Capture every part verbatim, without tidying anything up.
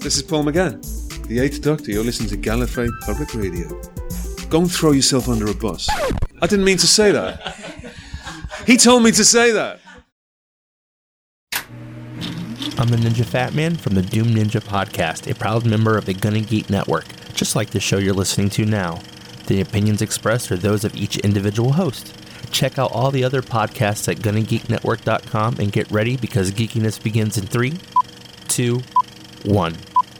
This is Paul McGann, the Eighth Doctor. You're listening to Gallifrey Public Radio. Go and throw yourself under a bus. I didn't mean to say that. He told me to say that. I'm the Ninja Fat Man from the Doom Ninja Podcast, a proud member of the Gunny Geek Network, just like the show you're listening to now. The opinions expressed are those of each individual host. Check out all the other podcasts at gunny geek network dot com and get ready because geekiness begins in three, two, one.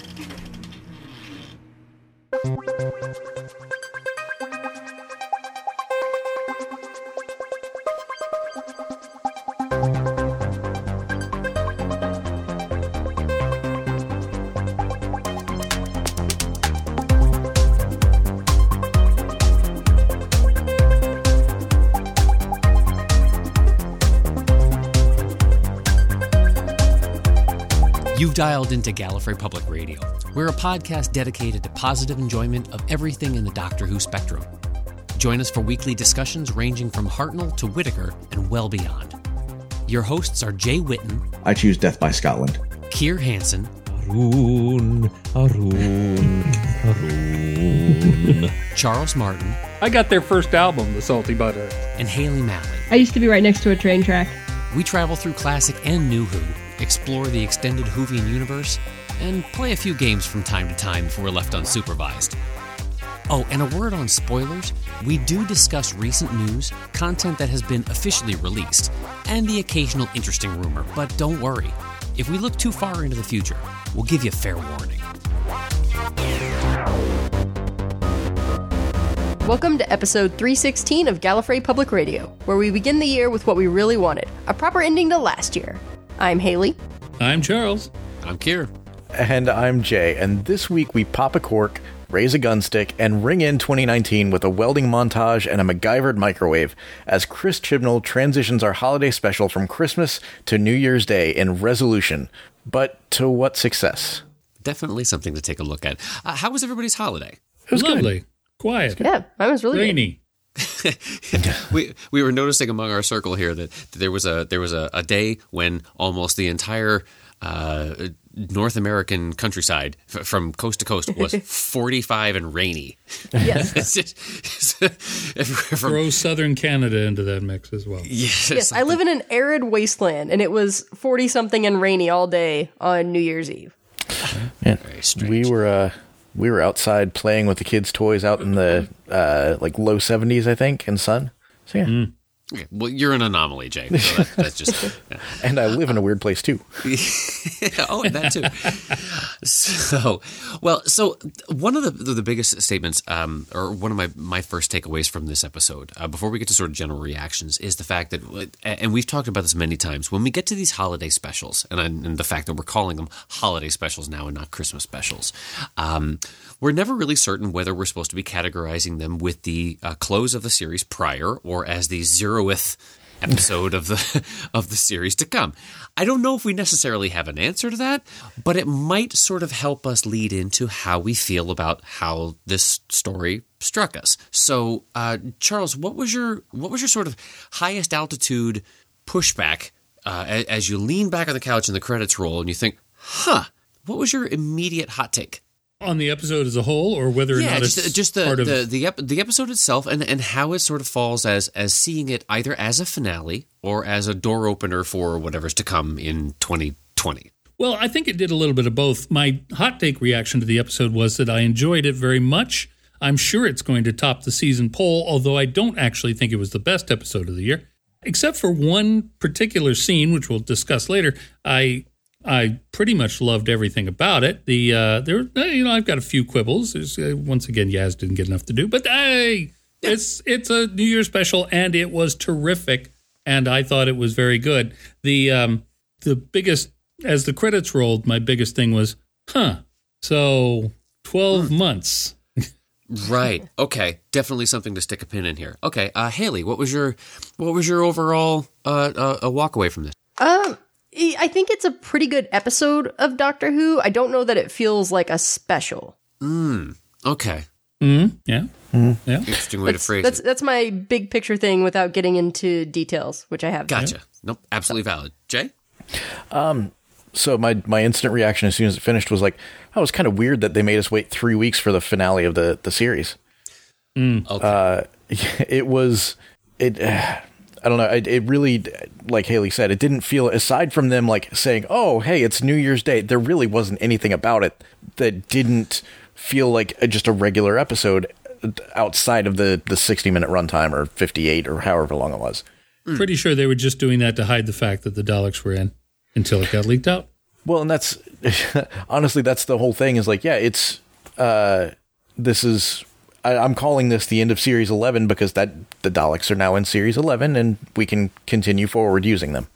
You've dialed into Gallifrey Public Radio. We're a podcast dedicated to positive enjoyment of everything in the Doctor Who spectrum. Join us for weekly discussions ranging from Hartnell to Whittaker and well beyond. Your hosts are Jay Whitten. I choose Death by Scotland. Keir Hansen. Arun, Arun, Arun. Charles Martin. I got their first album, The Salty Butter. And Haley Malley. I used to be right next to a train track. We travel through classic and new Who, explore the extended Whovian universe, and play a few games from time to time if we're left unsupervised. Oh, and a word on spoilers. We do discuss recent news, content that has been officially released, and the occasional interesting rumor, but don't worry. If we look too far into the future, we'll give you fair warning. Welcome to episode three sixteen of Gallifrey Public Radio, where we begin the year with what we really wanted, a proper ending to last year. I'm Haley. I'm Charles. I'm Keir. And I'm Jay, and this week we pop a cork, raise a gunstick, and ring in twenty nineteen with a welding montage and a MacGyvered microwave as Chris Chibnall transitions our holiday special from Christmas to New Year's Day in resolution. But to what success? Definitely something to take a look at. Uh, how was everybody's holiday? It was lovely. Good. Quiet. Yeah, mine was really rainy. we we were noticing among our circle here that, that there was a there was a, a day when almost the entire uh, North American countryside f- from coast to coast was forty-five and rainy. Yes. It's just, it's, from, Throw southern Canada into that mix as well. Yes, Yes, I live in an arid wasteland, and it was forty-something and rainy all day on New Year's Eve. Yeah. Very strange. We were uh, we were outside playing with the kids' toys out in the uh, like low seventies, I think, in sun. So yeah. Mm. Okay, well, you're an anomaly, Jay. So that, that's just. Yeah. And I live in a weird place too. Oh, and that too. So, well, so one of the the biggest statements, um, or one of my, my first takeaways from this episode, uh, before we get to sort of general reactions, is the fact that, and we've talked about this many times, when we get to these holiday specials, and, and the fact that we're calling them holiday specials now and not Christmas specials, um, we're never really certain whether we're supposed to be categorizing them with the uh, close of the series prior or as the zeroth episode of the of the series to come. I don't know if we necessarily have an answer to that, but it might sort of help us lead into how we feel about how this story struck us. So, uh, Charles, what was your what was your sort of highest altitude pushback uh, as you lean back on the couch and the credits roll and you think, "Huh, what was your immediate hot take?" On the episode as a whole, or whether or yeah, not just, it's just the part of the the, ep- the episode itself, and, and how it sort of falls as as seeing it either as a finale or as a door opener for whatever's to come in twenty twenty. Well, I think it did a little bit of both. My hot take reaction to the episode was that I enjoyed it very much. I'm sure it's going to top the season poll, although I don't actually think it was the best episode of the year, except for one particular scene, which we'll discuss later. I. I pretty much loved everything about it. The uh, there, you know, I've got a few quibbles. There's, uh, once again, Yaz didn't get enough to do, but hey, it's it's a New Year's special, and it was terrific, and I thought it was very good. The um, the biggest, as the credits rolled, my biggest thing was, huh? So twelve months, right? Okay, definitely something to stick a pin in here. Okay, uh, Haley, what was your what was your overall uh, uh, a walk away from this? Um. I think it's a pretty good episode of Doctor Who. I don't know that it feels like a special. Mm, okay. Mm, yeah. Mm, yeah. Interesting way that's, to phrase that's, it. That's my big picture thing without getting into details, which I have. Gotcha. Done. Nope. Absolutely valid. Jay? Um, so my my instant reaction as soon as it finished was like, oh, it's kind of weird that they made us wait three weeks for the finale of the the series. Mm. Okay. Uh, it was it. Uh, I don't know. It, it really, like Haley said, it didn't feel, aside from them like saying, "Oh, hey, it's New Year's Day," there really wasn't anything about it that didn't feel like a, just a regular episode outside of the the sixty minute runtime or fifty-eight or however long it was. Pretty sure they were just doing that to hide the fact that the Daleks were in until it got leaked out. Well, and that's honestly, that's the whole thing is like, yeah, it's, uh, this is, I, I'm calling this the end of Series eleven because that the Daleks are now in Series eleven and we can continue forward using them.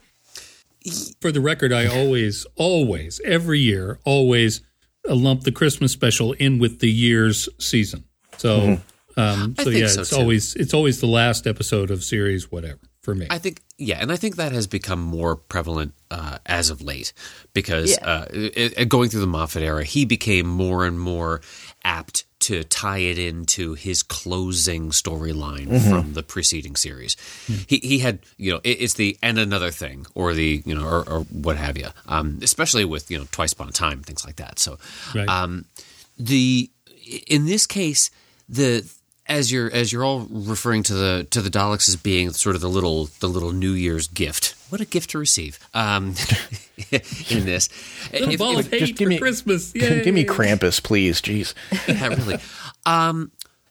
For the record, I always, always, every year, always uh, lump the Christmas special in with the year's season. So, mm-hmm. um, so yeah, so it's too. always, it's always the last episode of series whatever. For me. I think, yeah, and I think that has become more prevalent uh, as of late because Yeah. uh, it, it, going through the Moffat era, he became more and more apt to tie it into his closing storyline Mm-hmm. from the preceding series. He he had, you know, it, it's the and another thing or the, you know, or, or what have you, um, especially with, you know, Twice Upon a Time, things like that. So Right. um, the in this case, the As you're as you're all referring to the to the Daleks as being sort of the little the little New Year's gift. What a gift to receive! Um, in this, Little If- ball if- of hate just give for me- Christmas. Yay. Give me Krampus, please. Jeez. yeah, really. Um,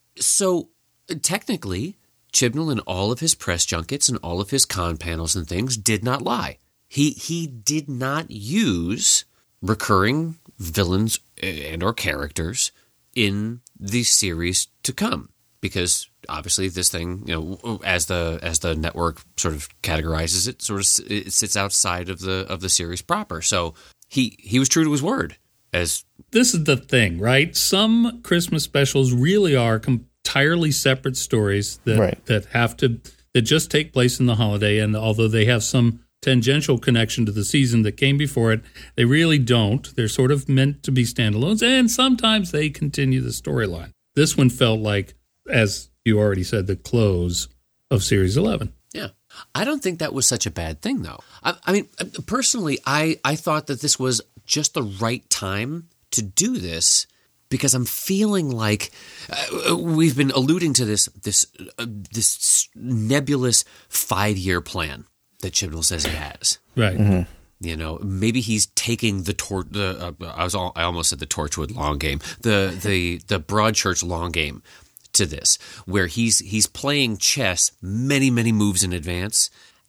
so technically, Chibnall in all of his press junkets and all of his con panels and things did not lie. He he did not use recurring villains and or characters in the series to come. Because obviously this thing, you know, as the as the network sort of categorizes it, sort of it sits outside of the of the series proper. So he he was true to his word. As This is the thing, right? Some Christmas specials really are com- entirely separate stories that Right. that have to that just take place in the holiday, and although they have some tangential connection to the season that came before it, they really don't. They're sort of meant to be standalones, and sometimes they continue the storyline. This one felt like, as you already said, the close of Series eleven. yeah, I don't think that was such a bad thing, though. I, I mean, personally, I I thought that this was just the right time to do this. Because I'm feeling like uh, we've been alluding to this this uh, this nebulous five year plan that Chibnall says he has. Right. Mm-hmm. You know, maybe he's taking the torch. The uh, I was all, I almost said the Torchwood long game, the the the Broadchurch long game to this, where he's he's playing chess many many moves in advance.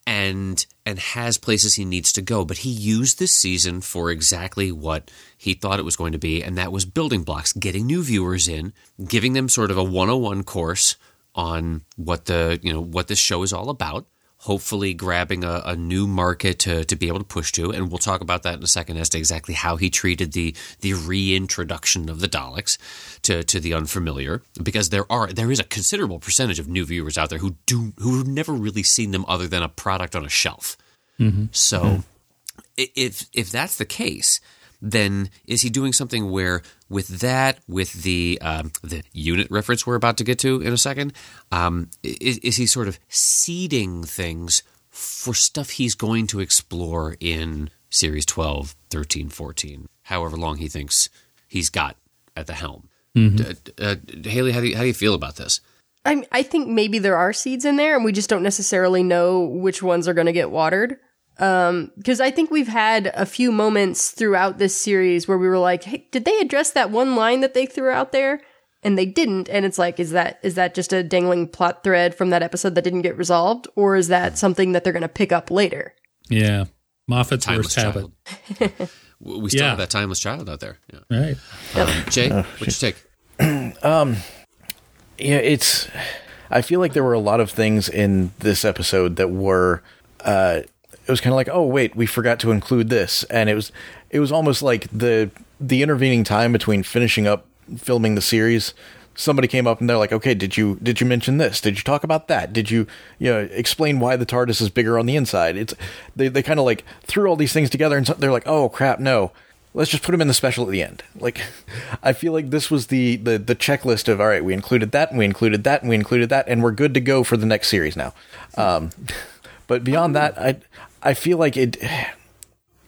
And and has places he needs to go. But he used this season for exactly what he thought it was going to be, and that was building blocks, getting new viewers in, giving them sort of a one oh one course on what the you know what this show is all about, hopefully grabbing a, a new market to, to be able to push to. And we'll talk about that in a second as to exactly how he treated the the reintroduction of the Daleks to, to the unfamiliar, because there are there is a considerable percentage of new viewers out there who do who have never really seen them other than a product on a shelf. Mm-hmm. So Mm-hmm. i- if if that's the case, then is he doing something where with that, with the um, the unit reference we're about to get to in a second, um, is, is he sort of seeding things for stuff he's going to explore in Series twelve, thirteen, fourteen, however long he thinks he's got at the helm? Mm-hmm. Uh, uh, Haley, how do you, how do you feel about this? I I think maybe there are seeds in there, and we just don't necessarily know which ones are going to get watered. Um, because I think we've had a few moments throughout this series where we were like, "Hey, did they address that one line that they threw out there?" And they didn't. And it's like, is that is that just a dangling plot thread from that episode that didn't get resolved, or is that something that they're going to pick up later? Yeah. Moffat's Timeless worst habit. child. We still Yeah. have that timeless child out there. Yeah. Right. Um, Jay, what's your take? Yeah, it's. I feel like there were a lot of things in this episode that were. Uh, it was kind of like, oh wait, we forgot to include this, and it was. It was almost like the the intervening time between finishing up filming the series. Somebody came up and they're like, okay, did you did you mention this? Did you talk about that? Did you you know explain why the TARDIS is bigger on the inside? It's they they kind of like threw all these things together, and so they're like, oh crap, no. Let's just put them in the special at the end. Like, I feel like this was the, the, the checklist of, all right, we included that, and we included that, and we included that, and we're good to go for the next series now. Um, but beyond that, I I feel like it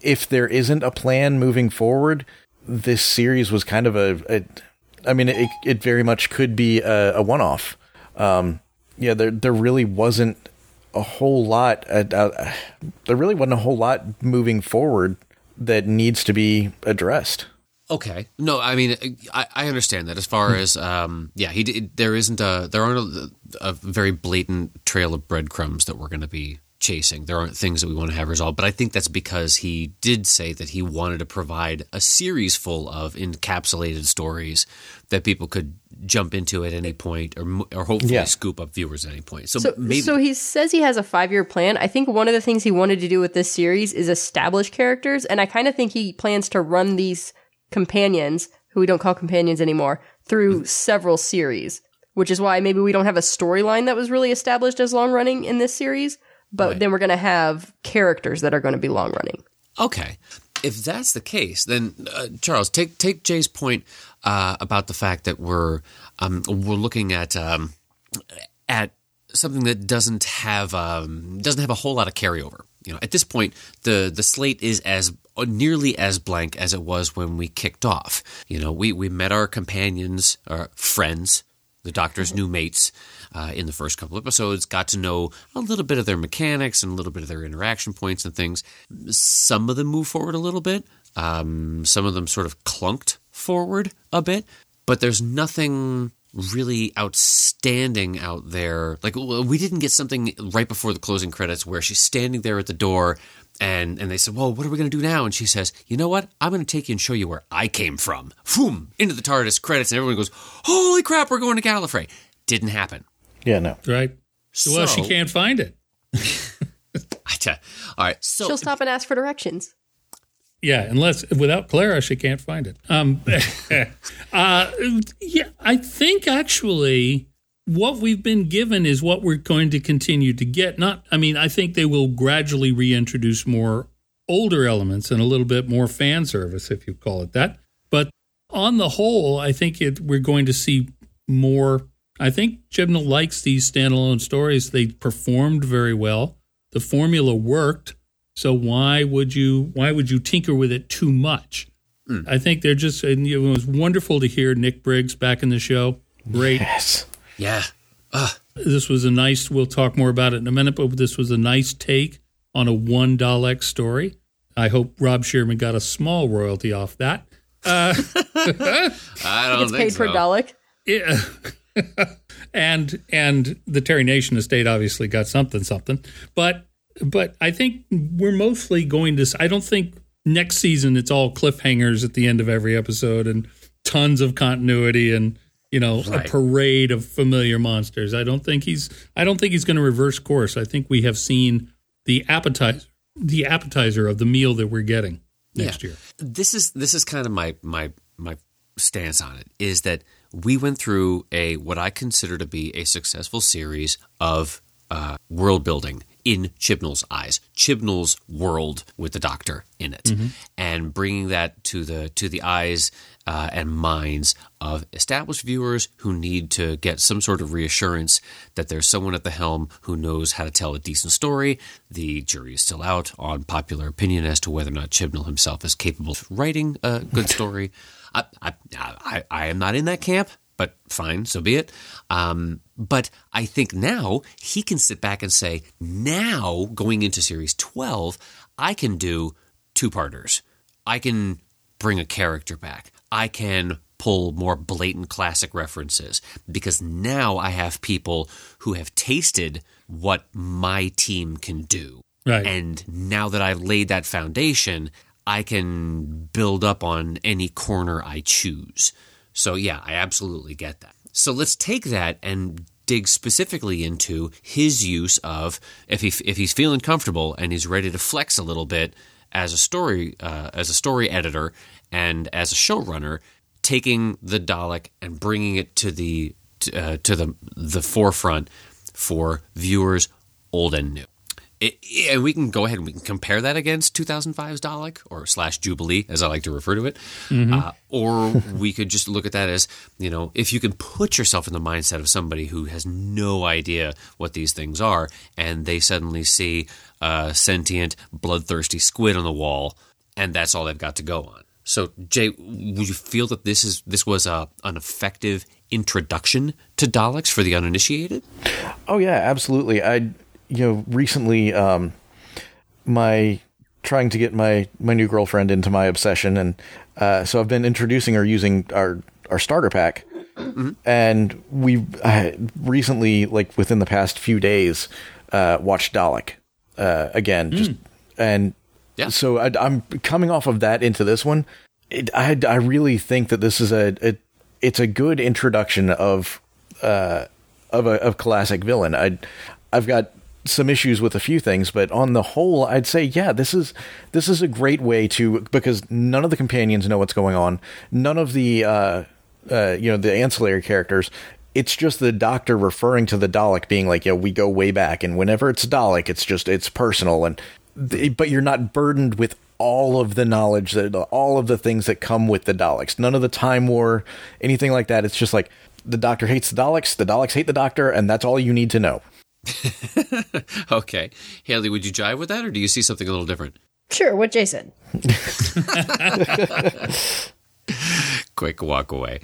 if there isn't a plan moving forward, this series was kind of a, a I mean, it, it very much could be a, a one-off. Um, yeah, there there really wasn't a whole lot. Uh, uh, there really wasn't a whole lot moving forward that needs to be addressed. Okay. No, I mean, I, I understand that as far as, um, yeah, he did, there isn't a, there aren't a, a very blatant trail of breadcrumbs that we're going to be chasing. There aren't things that we want to have resolved, but I think that's because he did say that he wanted to provide a series full of encapsulated stories that people could jump into at any point, or or hopefully yeah. scoop up viewers at any point. So, So, maybe so he says he has a five-year plan. I think one of the things he wanted to do with this series is establish characters, and I kind of think he plans to run these companions, who we don't call companions anymore, through mm. several series, which is why maybe we don't have a storyline that was really established as long-running in this series, but right. then we're going to have characters that are going to be long-running. Okay. If that's the case, then uh, Charles, take take Jay's point uh, about the fact that we're um, we're looking at um, at something that doesn't have um, doesn't have a whole lot of carryover. You know, at this point, the the slate is as nearly as blank as it was when we kicked off. You know, we we met our companions, our friends, the Doctor's new mates, uh, in the first couple episodes, got to know a little bit of their mechanics and a little bit of their interaction points and things. Some of them moved forward a little bit. Um, some of them sort of clunked forward a bit. But there's nothing really outstanding out there. Like, we didn't get something right before the closing credits where she's standing there at the door and, and they said, well, what are we going to do now? And she says, you know what? I'm going to take you and show you where I came from. Boom! Into the TARDIS credits, and everyone goes, holy crap, we're going to Gallifrey. Didn't happen. Yeah, no. Right. So, well, she can't find it. I tell, all right. So She'll stop and ask for directions. Yeah, unless without Clara, she can't find it. Um, uh, yeah, I think actually what we've been given is what we're going to continue to get. Not, I mean, I think they will gradually reintroduce more older elements and a little bit more fan service, if you call it that. But on the whole, I think it, we're going to see more. I think Chibnall likes these standalone stories. They performed very well. The formula worked. So why would you why would you tinker with it too much? Mm. I think they're just. And it was wonderful to hear Nick Briggs back in the show. Great. Yes. Yeah. Ugh. This was a nice. We'll talk more about it in a minute. But this was a nice take on a one Dalek story. I hope Rob Shearman got a small royalty off that. Uh, I don't it's think paid so. per Dalek. Yeah. and and the Terry Nation estate obviously got something something, but. But I think we're mostly going to – I don't think next season it's all cliffhangers at the end of every episode and tons of continuity and, you know, right. a parade of familiar monsters. I don't think he's – I don't think he's going to reverse course. I think we have seen the appetizer, the appetizer of the meal that we're getting next yeah. year. This is this is kind of my my my stance on it, is that we went through a what I consider to be a successful series of uh, world building in Chibnall's eyes, Chibnall's world with the Doctor in it, mm-hmm. and bringing that to the to the eyes uh, and minds of established viewers who need to get some sort of reassurance that there's someone at the helm who knows how to tell a decent story. The jury is still out on popular opinion as to whether or not Chibnall himself is capable of writing a good story. I, I, I, I am not in that camp. But fine, so be it. Um, but I think now he can sit back and say, now going into series twelve, I can do two-parters. I can bring a character back. I can pull more blatant classic references because now I have people who have tasted what my team can do. Right. And now that I've laid that foundation, I can build up on any corner I choose. So, yeah, I absolutely get that. So let's take that and dig specifically into his use of, if he if he's feeling comfortable and he's ready to flex a little bit as a story uh, as a story editor and as a showrunner, taking the Dalek and bringing it to the to, uh, to the the forefront for viewers old and new. It, and we can go ahead and we can compare that against two thousand five's Dalek, or slash Jubilee, as I like to refer to it. Mm-hmm. Uh, or we could just look at that as, you know, if you can put yourself in the mindset of somebody who has no idea what these things are, and they suddenly see a sentient, bloodthirsty squid on the wall, and that's all they've got to go on. So, Jay, would you feel that this is this was a, an effective introduction to Daleks for the uninitiated? Oh yeah, absolutely. I, you know, recently, um, my trying to get my, my new girlfriend into my obsession, and uh, so I've been introducing her using our our starter pack, mm-hmm. and we uh, recently, like within the past few days, uh, watched Dalek uh, again, just mm. and. Yeah. So I, I'm coming off of that into this one. It, I I really think that this is a, a it's a good introduction of uh of a of classic villain. I I've got some issues with a few things, but on the whole, I'd say yeah, this is this is a great way to, because none of the companions know what's going on. None of the uh uh you know the ancillary characters. It's just the Doctor referring to the Dalek being like, yeah, we go way back, and whenever it's Dalek, it's just it's personal and. But you're not burdened with all of the knowledge, that all of the things that come with the Daleks. None of the Time War, anything like that. It's just like the Doctor hates the Daleks, the Daleks hate the Doctor, and that's all you need to know. Okay. Haley, would you jive with that, or do you see something a little different? Sure, what Jay said. Quick walk away.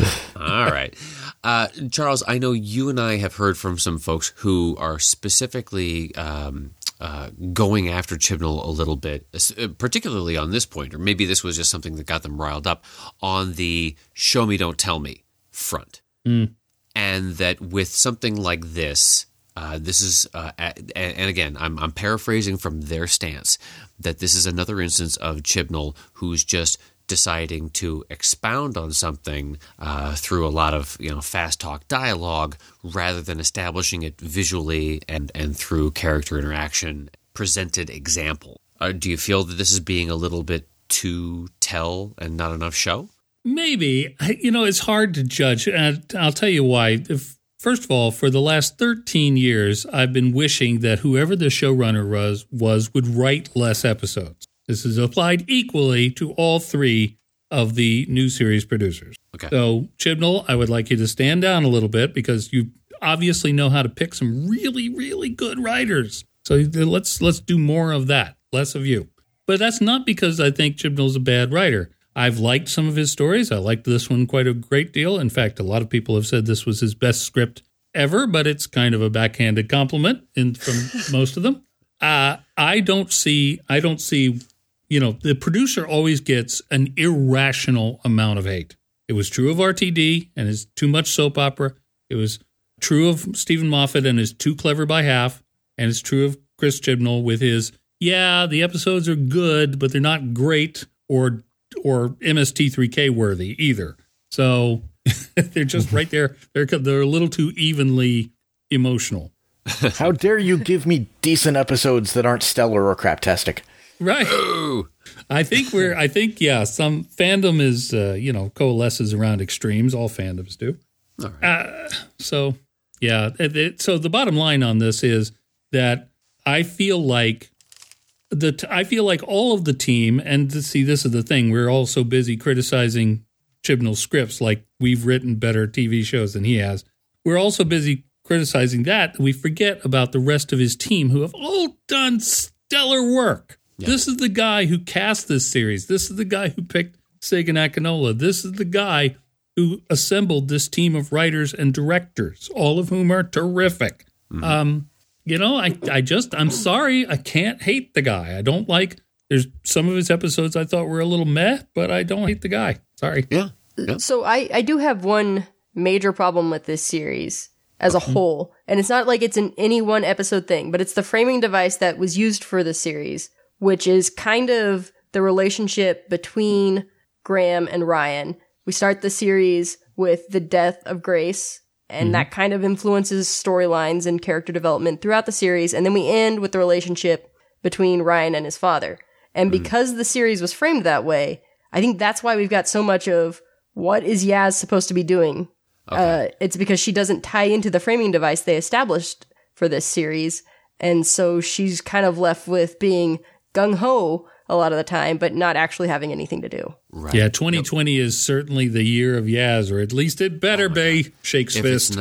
All right. Uh, Charles, I know you and I have heard from some folks who are specifically... Um, Uh, going after Chibnall a little bit, particularly on this point, or maybe this was just something that got them riled up on the show me, don't tell me front. Mm. And that with something like this, uh, this is, uh, and again, I'm, I'm paraphrasing from their stance, that this is another instance of Chibnall who's just deciding to expound on something uh, through a lot of you know fast talk dialogue rather than establishing it visually and, and through character interaction, presented example. Uh, do you feel that this is being a little bit too tell and not enough show? Maybe. You know, it's hard to judge. And I'll tell you why. If, first of all, for the last thirteen years, I've been wishing that whoever the showrunner was, was would write less episodes. This is applied equally to all three of the new series producers. Okay. So, Chibnall, I would like you to stand down a little bit because you obviously know how to pick some really, really good writers. So let's let's do more of that, less of you. But that's not because I think Chibnall's a bad writer. I've liked some of his stories. I liked this one quite a great deal. In fact, a lot of people have said this was his best script ever, but it's kind of a backhanded compliment in, from most of them. Uh, I don't see, I don't see, you know, the producer always gets an irrational amount of hate. It was true of R T D and his too much soap opera. It was true of Stephen Moffat and his too clever by half. And it's true of Chris Chibnall with his, yeah, the episodes are good, but they're not great or or M S T three K worthy either. So they're just right there. They're they're a little too evenly emotional. How dare you give me decent episodes that aren't stellar or craptastic? Right. Ooh. I think we're, I think, yeah, some fandom is, uh, you know, coalesces around extremes. All fandoms do. All right. Uh, so, yeah. It, it, so the bottom line on this is that I feel like the, t- I feel like all of the team, and to see, this is the thing, we're all so busy criticizing Chibnall's scripts like we've written better T V shows than he has. We're also busy criticizing that we forget about the rest of his team who have all done stellar work. Yeah. This is the guy who cast this series. This is the guy who picked Sagan Akinola. This is the guy who assembled this team of writers and directors, all of whom are terrific. Mm-hmm. Um, you know, I, I just, I'm sorry, I can't hate the guy. I don't like, there's some of his episodes I thought were a little meh, but I don't hate the guy. Sorry. Yeah. yeah. So I, I do have one major problem with this series as a whole. And it's not like it's an any one episode thing, but it's the framing device that was used for the series, which is kind of the relationship between Graham and Ryan. We start the series with the death of Grace, and mm-hmm. that kind of influences storylines and character development throughout the series. And then we end with the relationship between Ryan and his father. And mm-hmm. because the series was framed that way, I think that's why we've got so much of what is Yaz supposed to be doing. Okay. Uh, it's because she doesn't tie into the framing device they established for this series. And so she's kind of left with being gung-ho a lot of the time, but not actually having anything to do. Right. Yeah, twenty twenty yep. is certainly the year of Yaz, or at least it better oh be. God. Shakes if fist. It's not,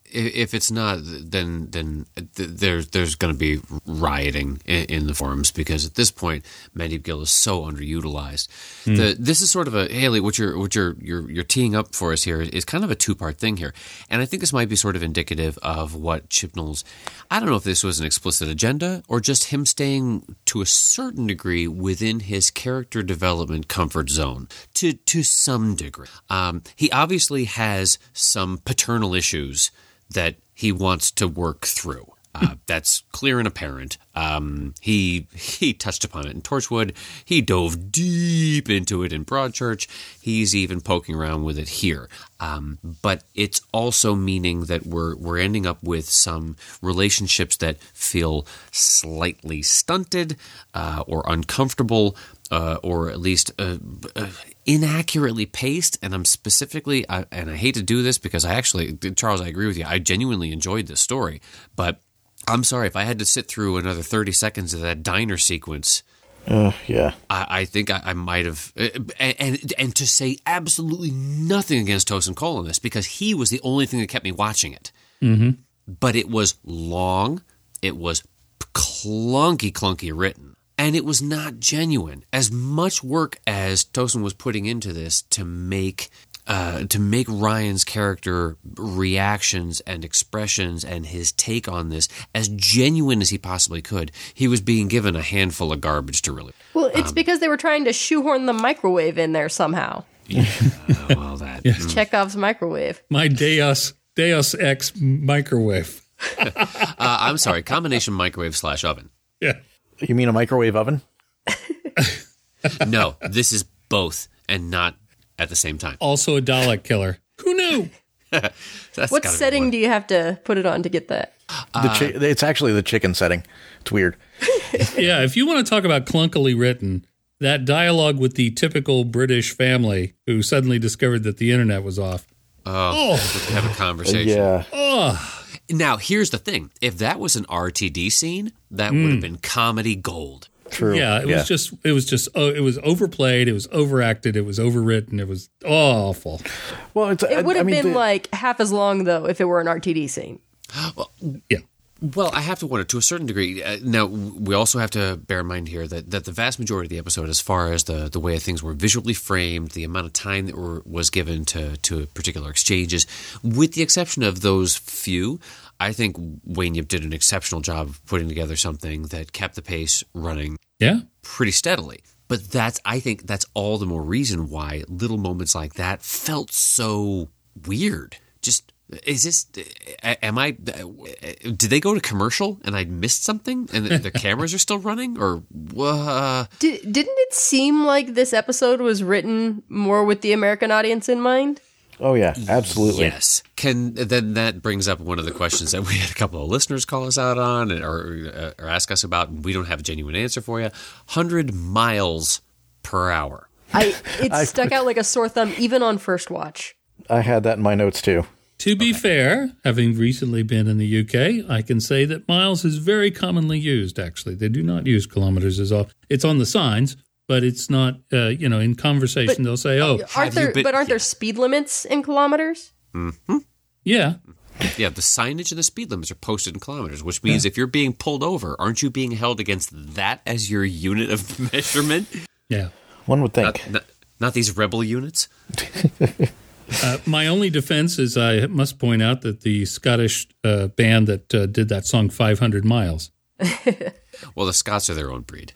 if it's not, then then there's there's going to be rioting in, in the forums, because at this point, Mandeep Gill is so underutilized. Mm. The, this is sort of a Haley, what you're what you're you're you're teeing up for us here is kind of a two part thing here, and I think this might be sort of indicative of what Chibnall's. I don't know if this was an explicit agenda or just him staying to a certain degree within his character development comfort zone to to some degree. Um, he obviously has some paternal issues that he wants to work through. Uh, that's clear and apparent. Um, he he touched upon it in Torchwood. He dove deep into it in Broadchurch. He's even poking around with it here. Um, but it's also meaning that we're we're ending up with some relationships that feel slightly stunted uh, or uncomfortable. Uh, or at least uh, uh, inaccurately paced, and I'm specifically, I, and I hate to do this because I actually, Charles, I agree with you. I genuinely enjoyed this story, but I'm sorry if I had to sit through another thirty seconds of that diner sequence. Uh, yeah, I, I think I, I might have, and, and and to say absolutely nothing against Tosin Cole in this, because he was the only thing that kept me watching it. Mm-hmm. But it was long, it was clunky, clunky written. And it was not genuine. As much work as Tosin was putting into this to make uh, to make Ryan's character reactions and expressions and his take on this as genuine as he possibly could, he was being given a handful of garbage to really. Well, it's um, because they were trying to shoehorn the microwave in there somehow. Yeah, well, that Yeah. mm. Chekhov's microwave. My Deus Deus Ex microwave. uh, I'm sorry, combination microwave slash oven. Yeah. You mean a microwave oven? No, this is both and not at the same time. Also a Dalek killer. Who knew? That's What gotta be setting one. do you have to put it on to get that? The chi- it's actually the chicken setting. It's weird. Yeah, if you want to talk about clunkily written, that dialogue with the typical British family who suddenly discovered that the internet was off. Oh, we could have a conversation. Yeah. Oh, Now, here's the thing. If that was an R T D scene, that would have been comedy gold. True. yeah, it was just, it was just, oh, it was overplayed, it was overacted, it was overwritten, it was awful. Well, it's, It would I have mean, been the- like half as long, though, if it were an R T D scene. Yeah. Well, I have to wonder, to a certain degree. Uh, now, we also have to bear in mind here that, that the vast majority of the episode, as far as the, the way things were visually framed, the amount of time that were, was given to, to particular exchanges, with the exception of those few, I think Wayne Yip did an exceptional job of putting together something that kept the pace running Yeah. pretty steadily. But that's, I think that's all the more reason why little moments like that felt so weird. Just, is this, am I, did they go to commercial and I missed something and the, the cameras are still running, or uh, Did, didn't it seem like this episode was written more with the American audience in mind? Oh, yeah, absolutely. Yes. Can then that brings up one of the questions that we had a couple of listeners call us out on or, or ask us about, and we don't have a genuine answer for you. one hundred miles per hour. I It stuck out like a sore thumb, even on first watch. I had that in my notes, too. To be fair, having recently been in the U K, I can say that miles is very commonly used, actually. They do not use kilometers as often. It's on the signs, but it's not, uh, you know, in conversation, But- they'll say, oh, Aren't you there? been- but aren't yeah. there speed limits in kilometers? yeah. Yeah, the signage and the speed limits are posted in kilometers, which means if you're being pulled over, aren't you being held against that as your unit of measurement? Yeah. One would think. Not, not, not these rebel units? Uh, my only defense is I must point out that the Scottish uh, band that uh, did that song five hundred miles. Well, the Scots are their own breed.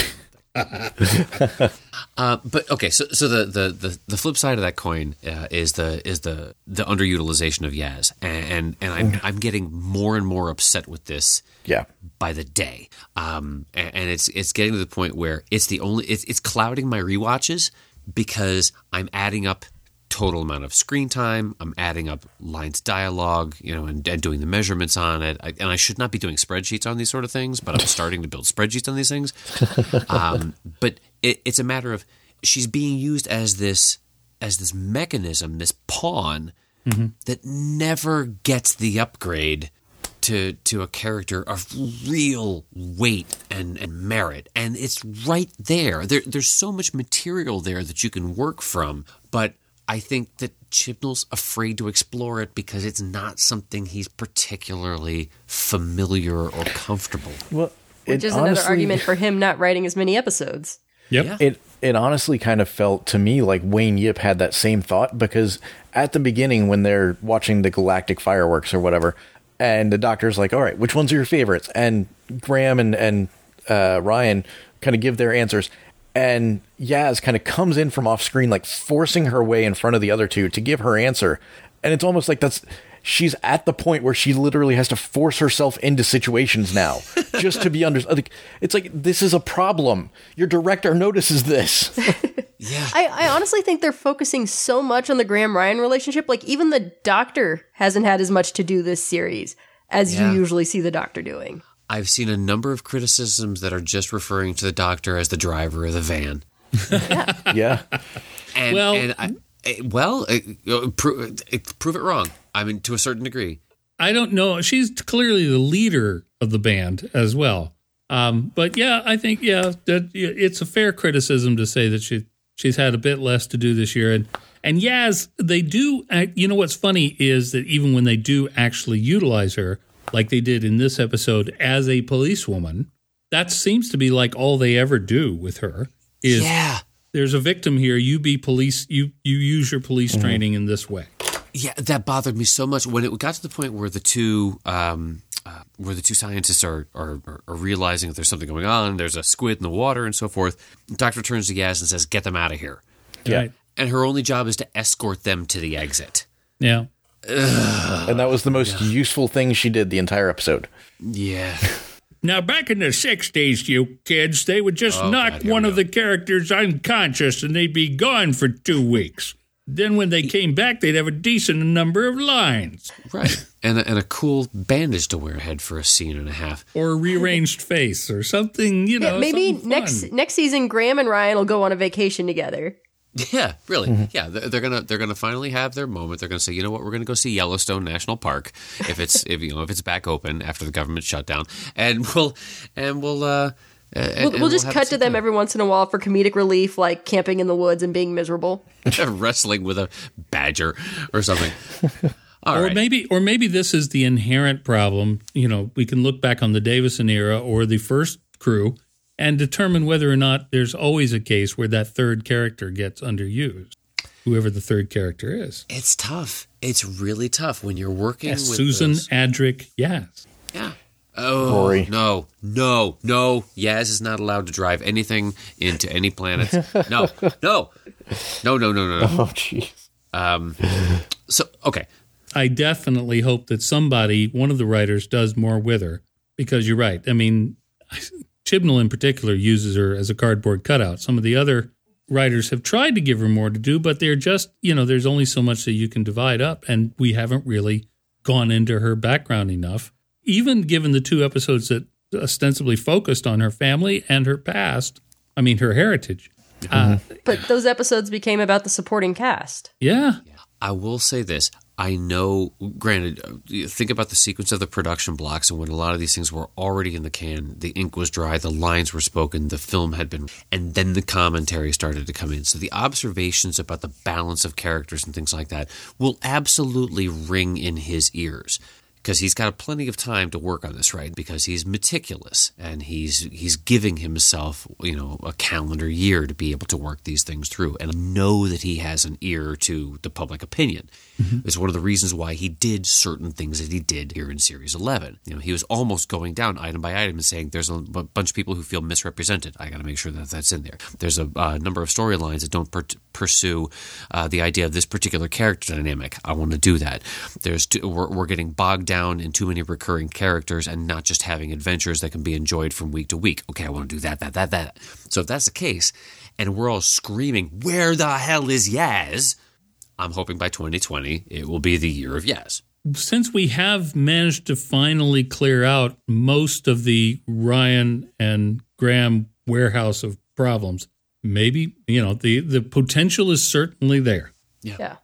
uh, but okay, so so the, the, the, the flip side of that coin uh, is the is the the underutilization of Yaz, and and, and I'm I'm getting more and more upset with this. Yeah. By the day, um, and, and it's it's getting to the point where it's the only it's it's clouding my rewatches because I'm adding up total amount of screen time. I'm adding up lines dialogue, you know, and, and doing the measurements on it. I, and I should not be doing spreadsheets on these sort of things, but I'm starting to build spreadsheets on these things. Um, but it, it's a matter of she's being used as this as this mechanism, this pawn mm-hmm. that never gets the upgrade to to a character of real weight and, and merit. And it's right there. there. There's so much material there that you can work from, but I think that Chibnall's afraid to explore it because it's not something he's particularly familiar or comfortable. Well, Which it is another honestly- argument for him not writing as many episodes. Yep. Yeah. It it honestly kind of felt to me like Wayne Yip had that same thought, because at the beginning when they're watching the galactic fireworks or whatever, and the doctor's like, all right, which ones are your favorites? And Graham and, and uh, Ryan kind of give their answers. And Yaz kind of comes in from off screen, like forcing her way in front of the other two to give her answer. And it's almost like that's she's at the point where she literally has to force herself into situations now just to be understood. Like, it's like, this is a problem. Your director notices this. Yeah. I, I honestly think they're focusing so much on the Graham Ryan relationship. Like, even the Doctor hasn't had as much to do this series as Yeah. you usually see the Doctor doing. I've seen a number of criticisms that are just referring to the Doctor as the driver of the van. Yeah. And, Well- and I, eh, well, eh, uh, pro- eh, prove it wrong. I mean, to a certain degree. I don't know. She's clearly the leader of the band as well. Um, but yeah, I think, yeah, that it's a fair criticism to say that she she's had a bit less to do this year. And, and Yaz, they do, act- you know, what's funny is that even when they do actually utilize her, like they did in this episode as a policewoman, that seems to be like all they ever do with her is Yeah. there's a victim here. You be police, you, you use your police training in this way. Yeah, that bothered me so much when it got to the point where the two um, uh, where the two scientists are, are are realizing that there's something going on. There's a squid in the water and so forth. The doctor turns to Yaz and says, "Get them out of here." Yeah. Right? And her only job is to escort them to the exit. Yeah. And that was the most useful thing she did the entire episode. Yeah. Now, back in the sixties, you kids, they would just Oh, knock God, here one we of go. the characters unconscious and they'd be gone for two weeks. Then when they came back, they'd have a decent number of lines Right. And a, and a cool bandage to wear ahead for a scene and a half. or a rearranged face or something, you know. Yeah, maybe something next fun. next season, Graham and Ryan will go on a vacation together. Yeah, really. Yeah, they're, they're gonna they're gonna finally have their moment. They're gonna say, you know what, we're gonna go see Yellowstone National Park if it's if you know if it's back open after the government shutdown, and we'll and we'll uh, and, We'll, and we'll just have cut a to sit them down. every once in a while for comedic relief, like camping in the woods and being miserable. wrestling with a badger or something. All or right. maybe, or maybe this is the inherent problem. You know, we can look back on the Davison era or the first crew and determine whether or not there's always a case where that third character gets underused, whoever the third character is. It's tough. It's really tough when you're working Yes, with Susan those- Adric, yes. Yeah. Oh Rory. no, no, no! Yaz is not allowed to drive anything into any planets. No, no, no, no, no, no, no. Oh, jeez. Um, so okay, I definitely hope that somebody, one of the writers, does more with her because you're right. I mean, Chibnall in particular uses her as a cardboard cutout. Some of the other writers have tried to give her more to do, but they're just, you know, there's only so much that you can divide up, and we haven't really gone into her background enough, even given the two episodes that ostensibly focused on her family and her past, I mean, her heritage. Uh, But those episodes became about the supporting cast. yeah. I will say this. I know, granted, uh, you think about the sequence of the production blocks, and when a lot of these things were already in the can, the ink was dry, the lines were spoken, the film had been, and then the commentary started to come in. So the observations about the balance of characters and things like that will absolutely ring in his ears. Because he's got plenty of time to work on this, right? Because he's meticulous and he's he's giving himself, you know, a calendar year to be able to work these things through. And I know that he has an ear to the public opinion. Mm-hmm. It's one of the reasons why he did certain things that he did here in Series eleven. You know, he was almost going down item by item and saying, "There's a b- bunch of people who feel misrepresented. I got to make sure that that's in there. There's a uh, number of storylines that don't per- pursue uh, the idea of this particular character dynamic. I want to do that. There's two, we're, we're getting bogged down." down in too many recurring characters and not just having adventures that can be enjoyed from week to week. Okay, I want to do that, that, that, that. So if that's the case, and we're all screaming, where the hell is Yaz? I'm hoping by twenty twenty, it will be the year of Yaz. Since we have managed to finally clear out most of the Ryan and Graham warehouse of problems, maybe, you know, the, the potential is certainly there. Yeah. Yeah.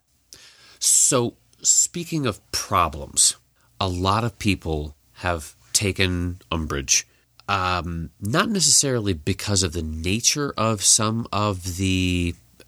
So speaking of problems, a lot of people have taken umbrage, um, not necessarily because of the nature of some of the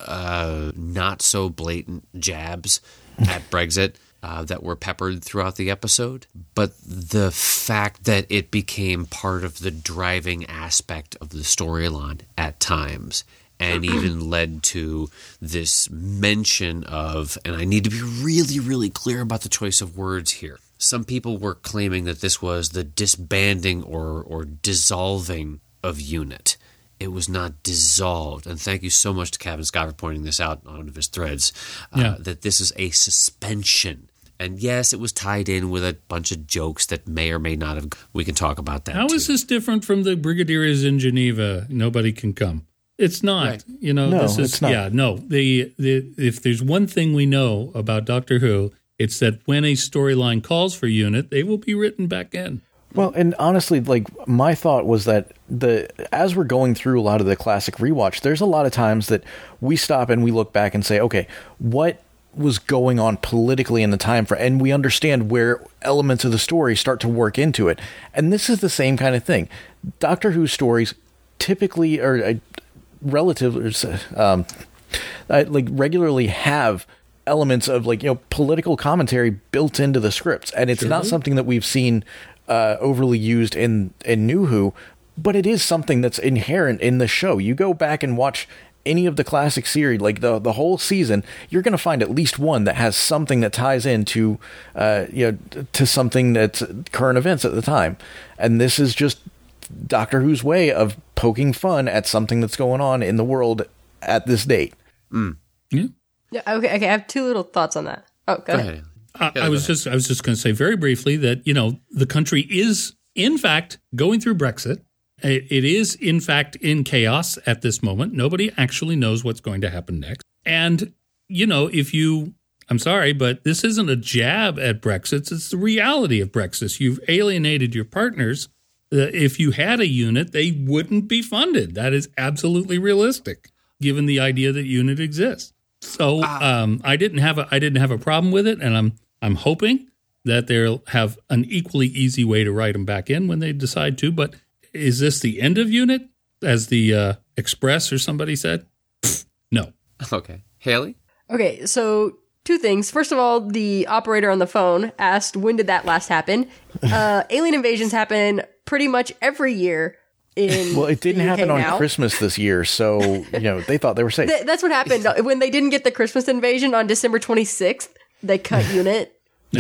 uh, not so blatant jabs at Brexit uh, that were peppered throughout the episode, but the fact that it became part of the driving aspect of the storyline at times, and even led to this mention of, and I need to be really, really clear about the choice of words here. Some people were claiming that this was the disbanding or, or dissolving of UNIT. It was not dissolved. And thank you so much to Kevin Scott for pointing this out on one of his threads, uh, Yeah. that this is a suspension. And yes, it was tied in with a bunch of jokes that may or may not have. We can talk about that. How too. is this different from the Brigadiers in Geneva? Nobody can come. It's not. Right. You know, No, this is it's not. yeah, no. The the if there's one thing we know about Doctor Who, it's that when a storyline calls for UNIT, they will be written back in. Well, and honestly, like my thought was that the as we're going through a lot of the classic rewatch, there's a lot of times that we stop and we look back and say, okay, what was going on politically in the time for, and we understand where elements of the story start to work into it. And this is the same kind of thing. Doctor Who stories typically are uh, relative, um, uh, like regularly have elements of like, you know, political commentary built into the scripts, and it's not something that we've seen uh, overly used in in New Who, but it is something that's inherent in the show. You go back and watch any of the classic series, like the the whole season, you're going to find at least one that has something that ties into uh, you know, to something that's current events at the time, and this is just Doctor Who's way of poking fun at something that's going on in the world at this date. Mm. Yeah. Yeah, okay, okay. I have two little thoughts on that. Oh, go, Go ahead. ahead. I, Yeah, I go was ahead. just I was just going to say very briefly that, you know, the country is in fact going through Brexit. It, it is in fact in chaos at this moment. Nobody actually knows what's going to happen next. And, you know, if you, I'm sorry, but this isn't a jab at Brexit. It's the reality of Brexit. You've alienated your partners. Uh, if you had a unit, they wouldn't be funded. That is absolutely realistic, given the idea that UNIT exists. So um, I didn't have a I didn't have a problem with it, and I'm I'm hoping that they'll have an equally easy way to write them back in when they decide to. But is this the end of UNIT, as the uh, Express or somebody said? Pfft, no. Okay. Haley? Okay, so two things. First of all, the operator on the phone asked, when did that last happen? Uh, alien invasions happen pretty much every year in Well, it didn't the U K happen on now. Christmas this year, so you know they thought they were safe. Th- that's what happened. When they didn't get the Christmas invasion on December twenty-sixth, they cut UNIT.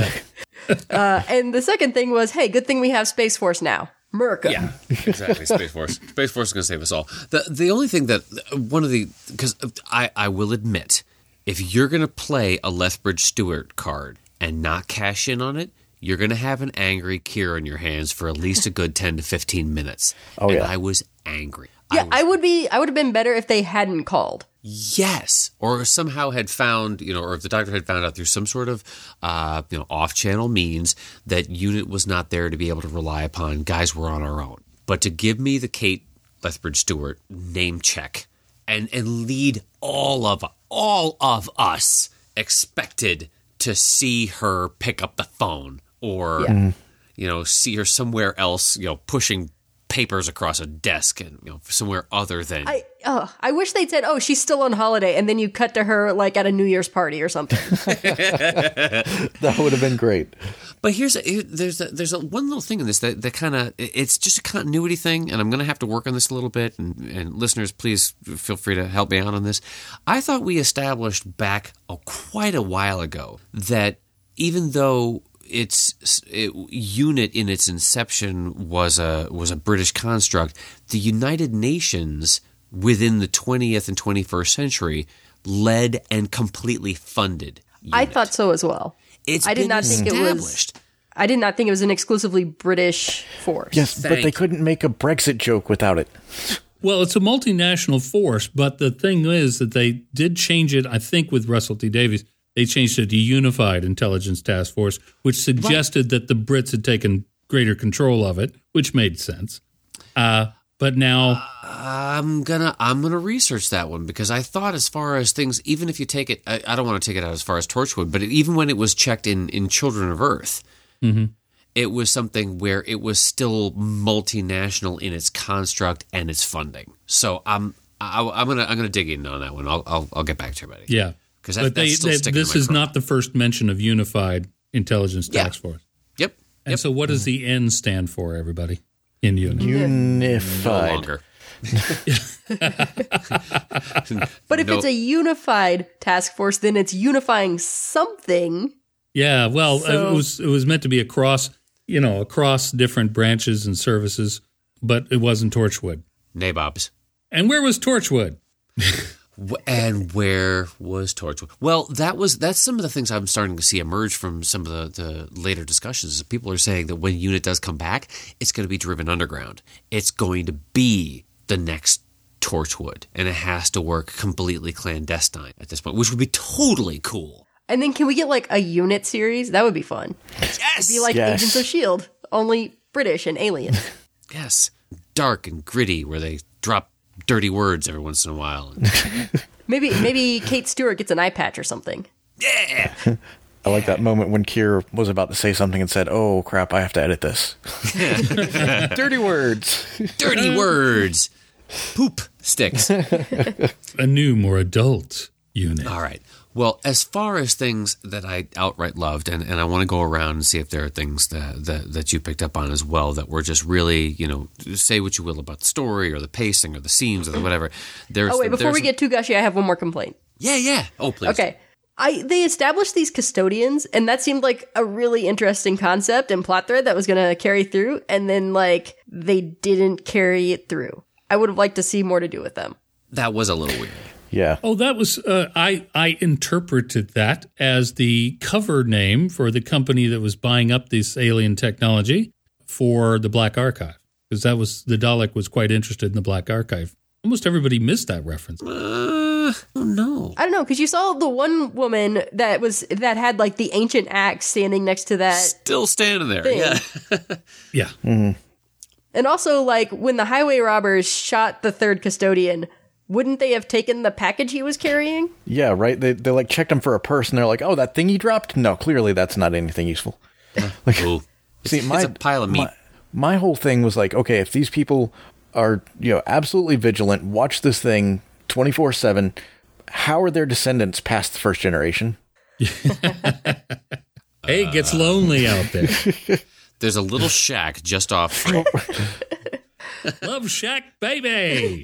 uh, and the second thing was, hey, good thing we have Space Force now. America. Yeah, exactly. Space Force. Space Force is going to save us all. The the only thing that one of the because I I will admit, if you're going to play a Lethbridge Stewart card and not cash in on it, you're going to have an angry Kira in your hands for at least a good ten to fifteen minutes. Oh, and yeah. I was angry. Yeah, was, I would be. I would have been better if they hadn't called. yes, or somehow had found, you know, or if the doctor had found out through some sort of, uh, you know, off-channel means that UNIT was not there to be able to rely upon. Guys, we're on our own. But to give me the Kate Lethbridge Stewart name check and and lead all of all of us expected to see her pick up the phone or, Yeah. you know, see her somewhere else, you know, pushing papers across a desk and, you know, somewhere other than. I uh, I wish they'd said, "Oh, she's still on holiday," and then you cut to her like at a New Year's party or something. That would have been great. But here's a, here- there's a, there's a, one little thing in this that, that kind of it's just a continuity thing, and I'm going to have to work on this a little bit. And, and listeners, please feel free to help me out on this. I thought we established back a, quite a while ago that even though its it, UNIT in its inception was a was a British construct, the United Nations within the twentieth and twenty-first century led and completely funded UNIT. I thought so as well. It's I did been not think it was. established. I did not think it was an exclusively British force. Yes, but they Thank- couldn't make a Brexit joke without it. Well, it's a multinational force, but the thing is that they did change it, I think, with Russell T. Davies. They changed it to Unified Intelligence Task Force, which suggested that the Brits had taken greater control of it, which made sense. Uh, but now, I'm gonna I'm gonna research that one because I thought as far as things, even if you take it, I, I don't want to take it out as far as Torchwood, but it, even when it was checked in in Children of Earth, mm-hmm. it was something where it was still multinational in its construct and its funding. So I'm I, I'm gonna I'm gonna dig in on that one. I'll I'll, I'll get back to you, buddy. Yeah, because that, but they, that's still they, sticking this to my is craw. not the first mention of Unified Intelligence Yeah. Task Force. Yep. And yep. so, what does the N stand for, everybody? In unit. no Unified. longer. But if No. it's a unified task force, then it's unifying something. Yeah, well, So- it was it was meant to be across, you know, across different branches and services, but it wasn't Torchwood. Nabobs. And where was Torchwood? Wh- And where was Torchwood? Well, that was that's some of the things I'm starting to see emerge from some of the, the later discussions. People are saying that when Unit does come back, it's going to be driven underground. It's going to be the next Torchwood, and it has to work completely clandestine at this point, which would be totally cool. And then can we get like a unit series? That would be fun. Yes, Be like Yes. Agents of S H I E L D, only British and alien. yes, dark and gritty, where they drop dirty words every once in a while. Maybe maybe Kate Stewart gets an eye patch or something. Yeah. I like that moment when Kier was about to say something and said, "Oh crap, I have to edit this." Dirty words. Dirty words. Poop sticks. A new, more adult unit. All right. Well, as far as things that I outright loved, and, and I want to go around and see if there are things that, that that you picked up on as well that were just really, you know, say what you will about the story or the pacing or the scenes or the whatever. There's, Oh wait, before there's- we get too gushy, I have one more complaint. Yeah, yeah. Oh, please. Okay. I they established these custodians, and that seemed like a really interesting concept and plot thread that was going to carry through, and then like they didn't carry it through. I would have liked to see more to do with them. That was a little weird. Yeah. Oh, that was uh, I. I interpreted that as the cover name for the company that was buying up this alien technology for the Black Archive, because that was the Dalek was quite interested in the Black Archive. Almost everybody missed that reference. Uh, oh, no. I don't know, because you saw the one woman that was that had like the ancient axe standing next to that, Still standing there. thing. Yeah. Yeah, and also like when the highway robbers shot the third custodian. Wouldn't they have taken the package he was carrying? Yeah, right. They they like checked him for a purse, and they're like, "Oh, that thing he dropped? No, clearly that's not anything useful." Like, Ooh. see, It's, my it's a pile of meat. My, my whole thing was like, okay, if these people are you know absolutely vigilant, watch this thing twenty-four seven. How are their descendants past the first generation? hey, it gets lonely out there. There's a little shack just off. Love Shack, baby.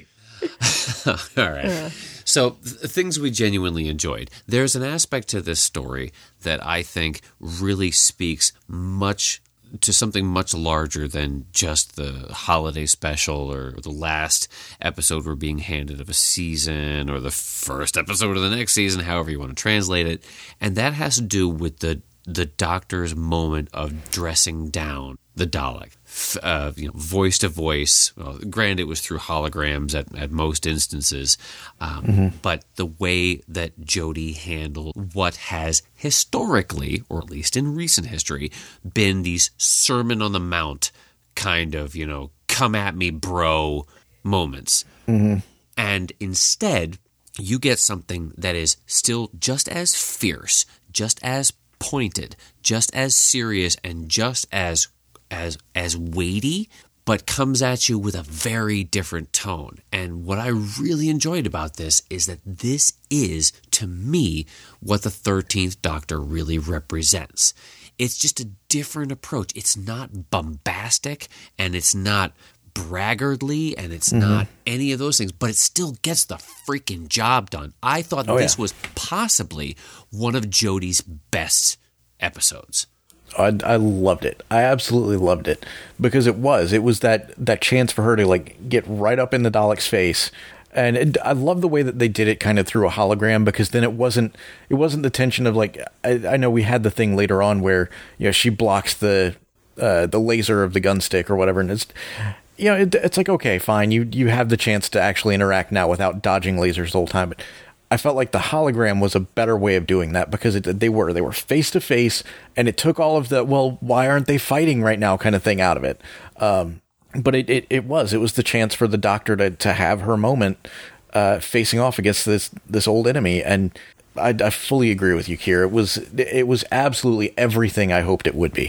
All right. So, th- things we genuinely enjoyed. There's an aspect to this story that I think really speaks much to something much larger than just the holiday special or the last episode we're being handed of a season or the first episode of the next season, however you want to translate it. And that has to do with the the Doctor's moment of dressing down the Dalek. Uh, you know, voice to voice. Well, granted, it was through holograms at, at most instances, um, mm-hmm. but the way that Jodie handled what has historically, or at least in recent history, been these Sermon on the Mount kind of, you know, come at me, bro moments. Mm-hmm. And instead, you get something that is still just as fierce, just as pointed, just as serious, and just as as as weighty, but comes at you with a very different tone. And what I really enjoyed about this is that this is, to me, what the thirteenth Doctor really represents. It's just a different approach. It's not bombastic, and it's not braggartly, and it's mm-hmm. not any of those things, but it still gets the freaking job done. I thought oh, this yeah. was possibly one of Jodie's best episodes. I, I loved it. I absolutely loved it because it was. It was that, that chance for her to like get right up in the Dalek's face, and it, I love the way that they did it kind of through a hologram because then it wasn't it wasn't the tension of like I, I know we had the thing later on where you know she blocks the uh, the laser of the gun stick or whatever, and it's you know it, it's like okay fine you you have the chance to actually interact now without dodging lasers the whole time, but I felt like the hologram was a better way of doing that because it, they were they were face to face, and it took all of the well, why aren't they fighting right now kind of thing out of it. Um, but it, it it was it was the chance for the Doctor to to have her moment uh, facing off against this this old enemy, and I, I fully agree with you, Kier. It was it was absolutely everything I hoped it would be.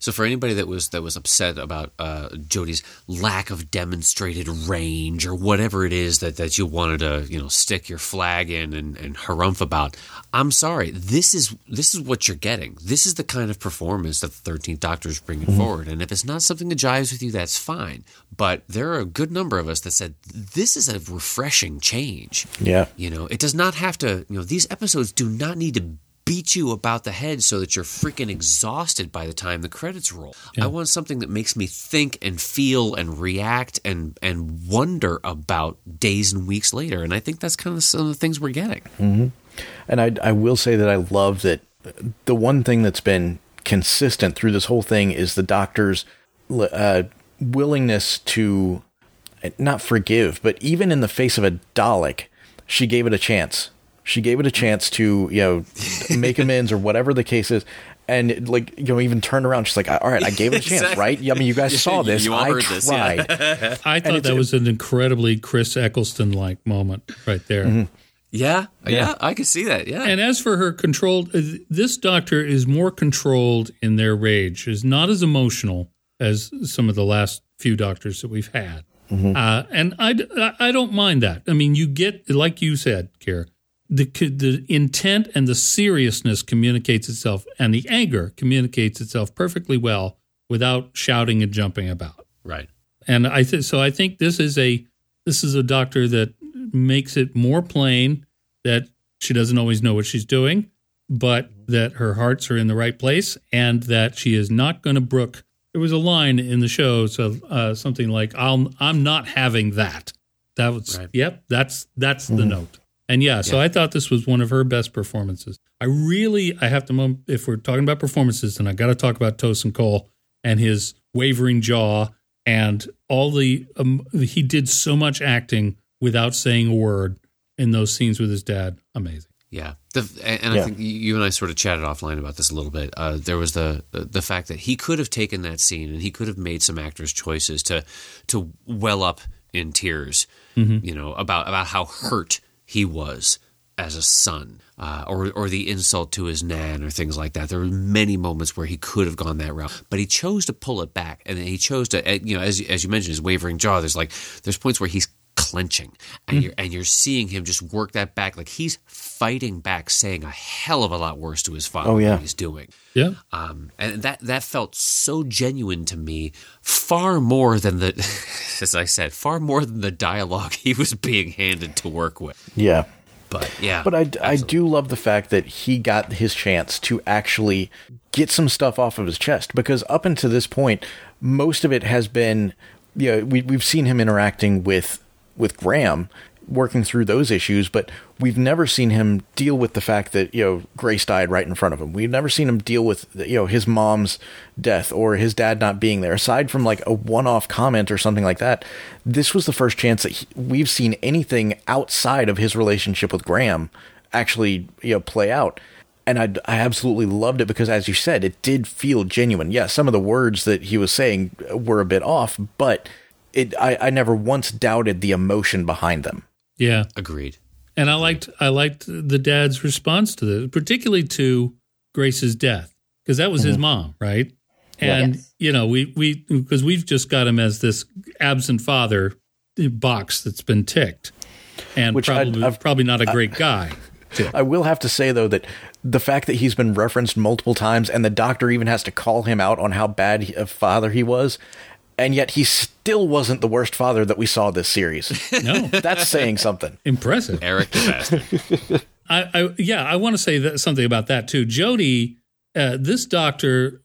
So for anybody that was that was upset about uh, Jodie's lack of demonstrated range or whatever it is that, that you wanted to you know stick your flag in and, and harumph about, I'm sorry. This is this is what you're getting. This is the kind of performance that the thirteenth Doctor is bringing mm-hmm. forward. And if it's not something that jives with you, that's fine. But there are a good number of us that said this is a refreshing change. Yeah, you know, it does not have to. You know, these episodes do not need to beat you about the head so that you're freaking exhausted by the time the credits roll. Yeah. I want something that makes me think and feel and react and and wonder about days and weeks later. And I think that's kind of some of the things we're getting. Mm-hmm. And I, I will say that I love that the one thing that's been consistent through this whole thing is the Doctor's uh, willingness to not forgive, but even in the face of a Dalek, she gave it a chance. She gave it a chance to, you know, make amends or whatever the case is. And, like, you know, even turn around. She's like, all right, I gave it a chance, exactly. right? I mean, you guys saw this. You all I heard tried. This, yeah. I thought that was an incredibly Chris Eccleston-like moment right there. Mm-hmm. Yeah, yeah, yeah, I could see that, yeah. And as for her controlled, this Doctor is more controlled in their rage, is not as emotional as some of the last few Doctors that we've had. Mm-hmm. Uh, and I, I don't mind that. I mean, you get, like you said, Kira, The the intent and the seriousness communicates itself, and the anger communicates itself perfectly well without shouting and jumping about. Right. And I th- so I think this is a this is a Doctor that makes it more plain that she doesn't always know what she's doing, but that her hearts are in the right place, and that she is not going to brook. There was a line in the show, so uh, something like, "I'll I'm not having that." That was right. Yep. That's that's mm-hmm. the note. And yeah, so yeah. I thought this was one of her best performances. I really, I have to, if we're talking about performances, then I got to talk about Tosin Cole and his wavering jaw and all the, um, he did so much acting without saying a word in those scenes with his dad. Amazing. Yeah. The, and yeah. I think you and I sort of chatted offline about this a little bit. Uh, there was the, the the fact that he could have taken that scene and he could have made some actors' choices to to well up in tears, mm-hmm. you know, about, about how hurt he was as a son, uh, or or the insult to his nan, or things like that. There were many moments where he could have gone that route, but he chose to pull it back, and he chose to, you know, as as you mentioned, his wavering jaw. There's like there's points where he's clenching, and mm. you're and you're seeing him just work that back, like he's fighting back, saying a hell of a lot worse to his father oh, yeah. than he's doing. Yeah, um, and that that felt so genuine to me, far more than the, as I said, far more than the dialogue he was being handed to work with. Yeah. But yeah, but I, I do love the fact that he got his chance to actually get some stuff off of his chest, because up until this point, most of it has been, you know, we, we've seen him interacting with, with Graham, working through those issues, but we've never seen him deal with the fact that, you know, Grace died right in front of him. We've never seen him deal with, you know, his mom's death or his dad not being there. Aside from like a one-off comment or something like that, this was the first chance that he, we've seen anything outside of his relationship with Graham actually, you know, play out. And I, I absolutely loved it because, as you said, it did feel genuine. Yeah, some of the words that he was saying were a bit off, but it I, I never once doubted the emotion behind them. Yeah, agreed. And I liked I liked the dad's response to this, particularly to Grace's death, because that was mm-hmm. his mom, right? And yes. you know, we we because we've just got him as this absent father box that's been ticked, and Which probably I've, probably not a great I, guy. I will have to say though that the fact that he's been referenced multiple times, and the Doctor even has to call him out on how bad a father he was. And yet he still wasn't the worst father that we saw this series. No. That's saying something. Impressive. Eric the bastard. I, I, yeah, I want to say that, something about that, too. Jodie, uh, this Doctor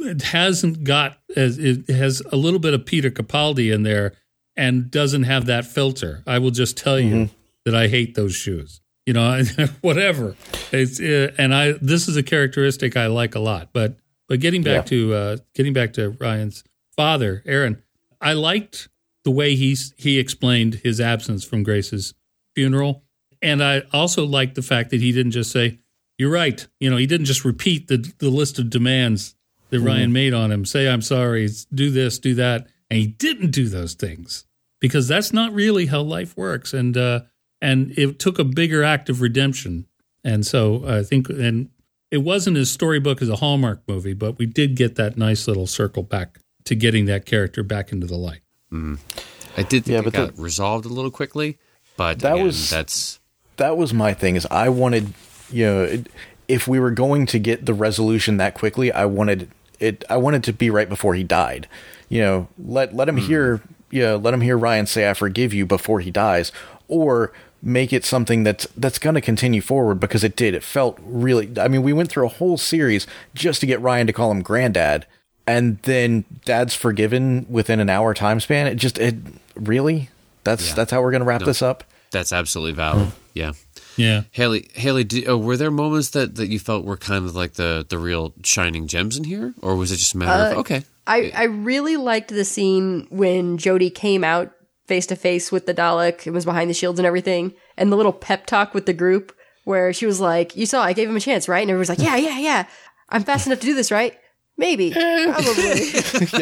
hasn't got, as it has a little bit of Peter Capaldi in there and doesn't have that filter. I will just tell you mm-hmm. that I hate those shoes. You know, whatever. It's uh, and I. This is a characteristic I like a lot. But but getting back yeah. to uh, getting back to Ryan's father, Aaron, I liked the way he he explained his absence from Grace's funeral, and I also liked the fact that he didn't just say, "You're right." You know, he didn't just repeat the the list of demands that mm-hmm. Ryan made on him. Say, "I'm sorry," do this, do that, and he didn't do those things because that's not really how life works. And uh, and it took a bigger act of redemption, and so I think and It wasn't as storybook as a Hallmark movie, but we did get that nice little circle back to getting that character back into the light. Mm. I did think Yeah, it but got the- resolved a little quickly, but That again, was- that's That was my thing. Is I wanted, you know, it, if we were going to get the resolution that quickly, I wanted it. I wanted to be right before he died. You know, let let him Mm. hear, you know, let him hear Ryan say "I forgive you" before he dies, or make it something that's that's going to continue forward, because it did. It felt really. I mean, we went through a whole series just to get Ryan to call him Granddad, and then Dad's forgiven within an hour time span. It just it really. That's Yeah. that's how we're going to wrap No. this up. that's absolutely valid. Yeah. Yeah. Haley, Haley, did, uh, were there moments that, that you felt were kind of like the, the real shining gems in here? Or was it just a matter of, okay. I, I really liked the scene when Jodie came out face to face with the Dalek and was behind the shields and everything, and the little pep talk with the group where she was like, "You saw, I gave him a chance, right?" And everyone's like, "Yeah, yeah, yeah. I'm fast enough to do this, right? Maybe, probably."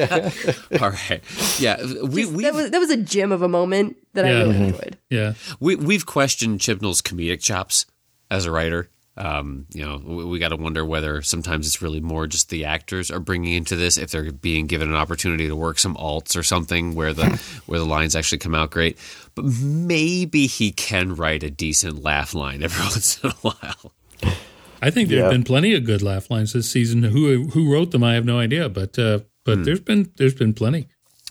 All right. Yeah. We, we, that was that was a gem of a moment that I Yeah. really Mhm. enjoyed. Yeah. we, we've questioned Chibnall's comedic chops as a writer. Um, you know, we, we got to wonder whether sometimes it's really more just the actors are bringing into this, if they're being given an opportunity to work some alts or something where the where the lines actually come out great. But maybe he can write a decent laugh line every once in a while. I think there Yeah. have been plenty of good laugh lines this season. Who who wrote them, I have no idea, but uh, but there's been there's been plenty.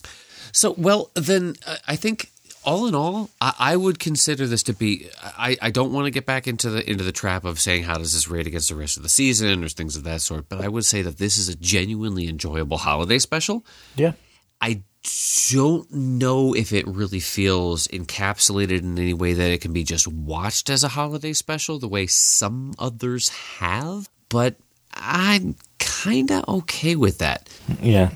So, well, then uh, I think all in all, I, I would consider this to be. I, I don't want to get back into the into the trap of saying how does this rate against the rest of the season or things of that sort. But I would say that this is a genuinely enjoyable holiday special. Yeah. I don't know if it really feels encapsulated in any way that it can be just watched as a holiday special the way some others have, but I'm kind of okay with that. Yeah.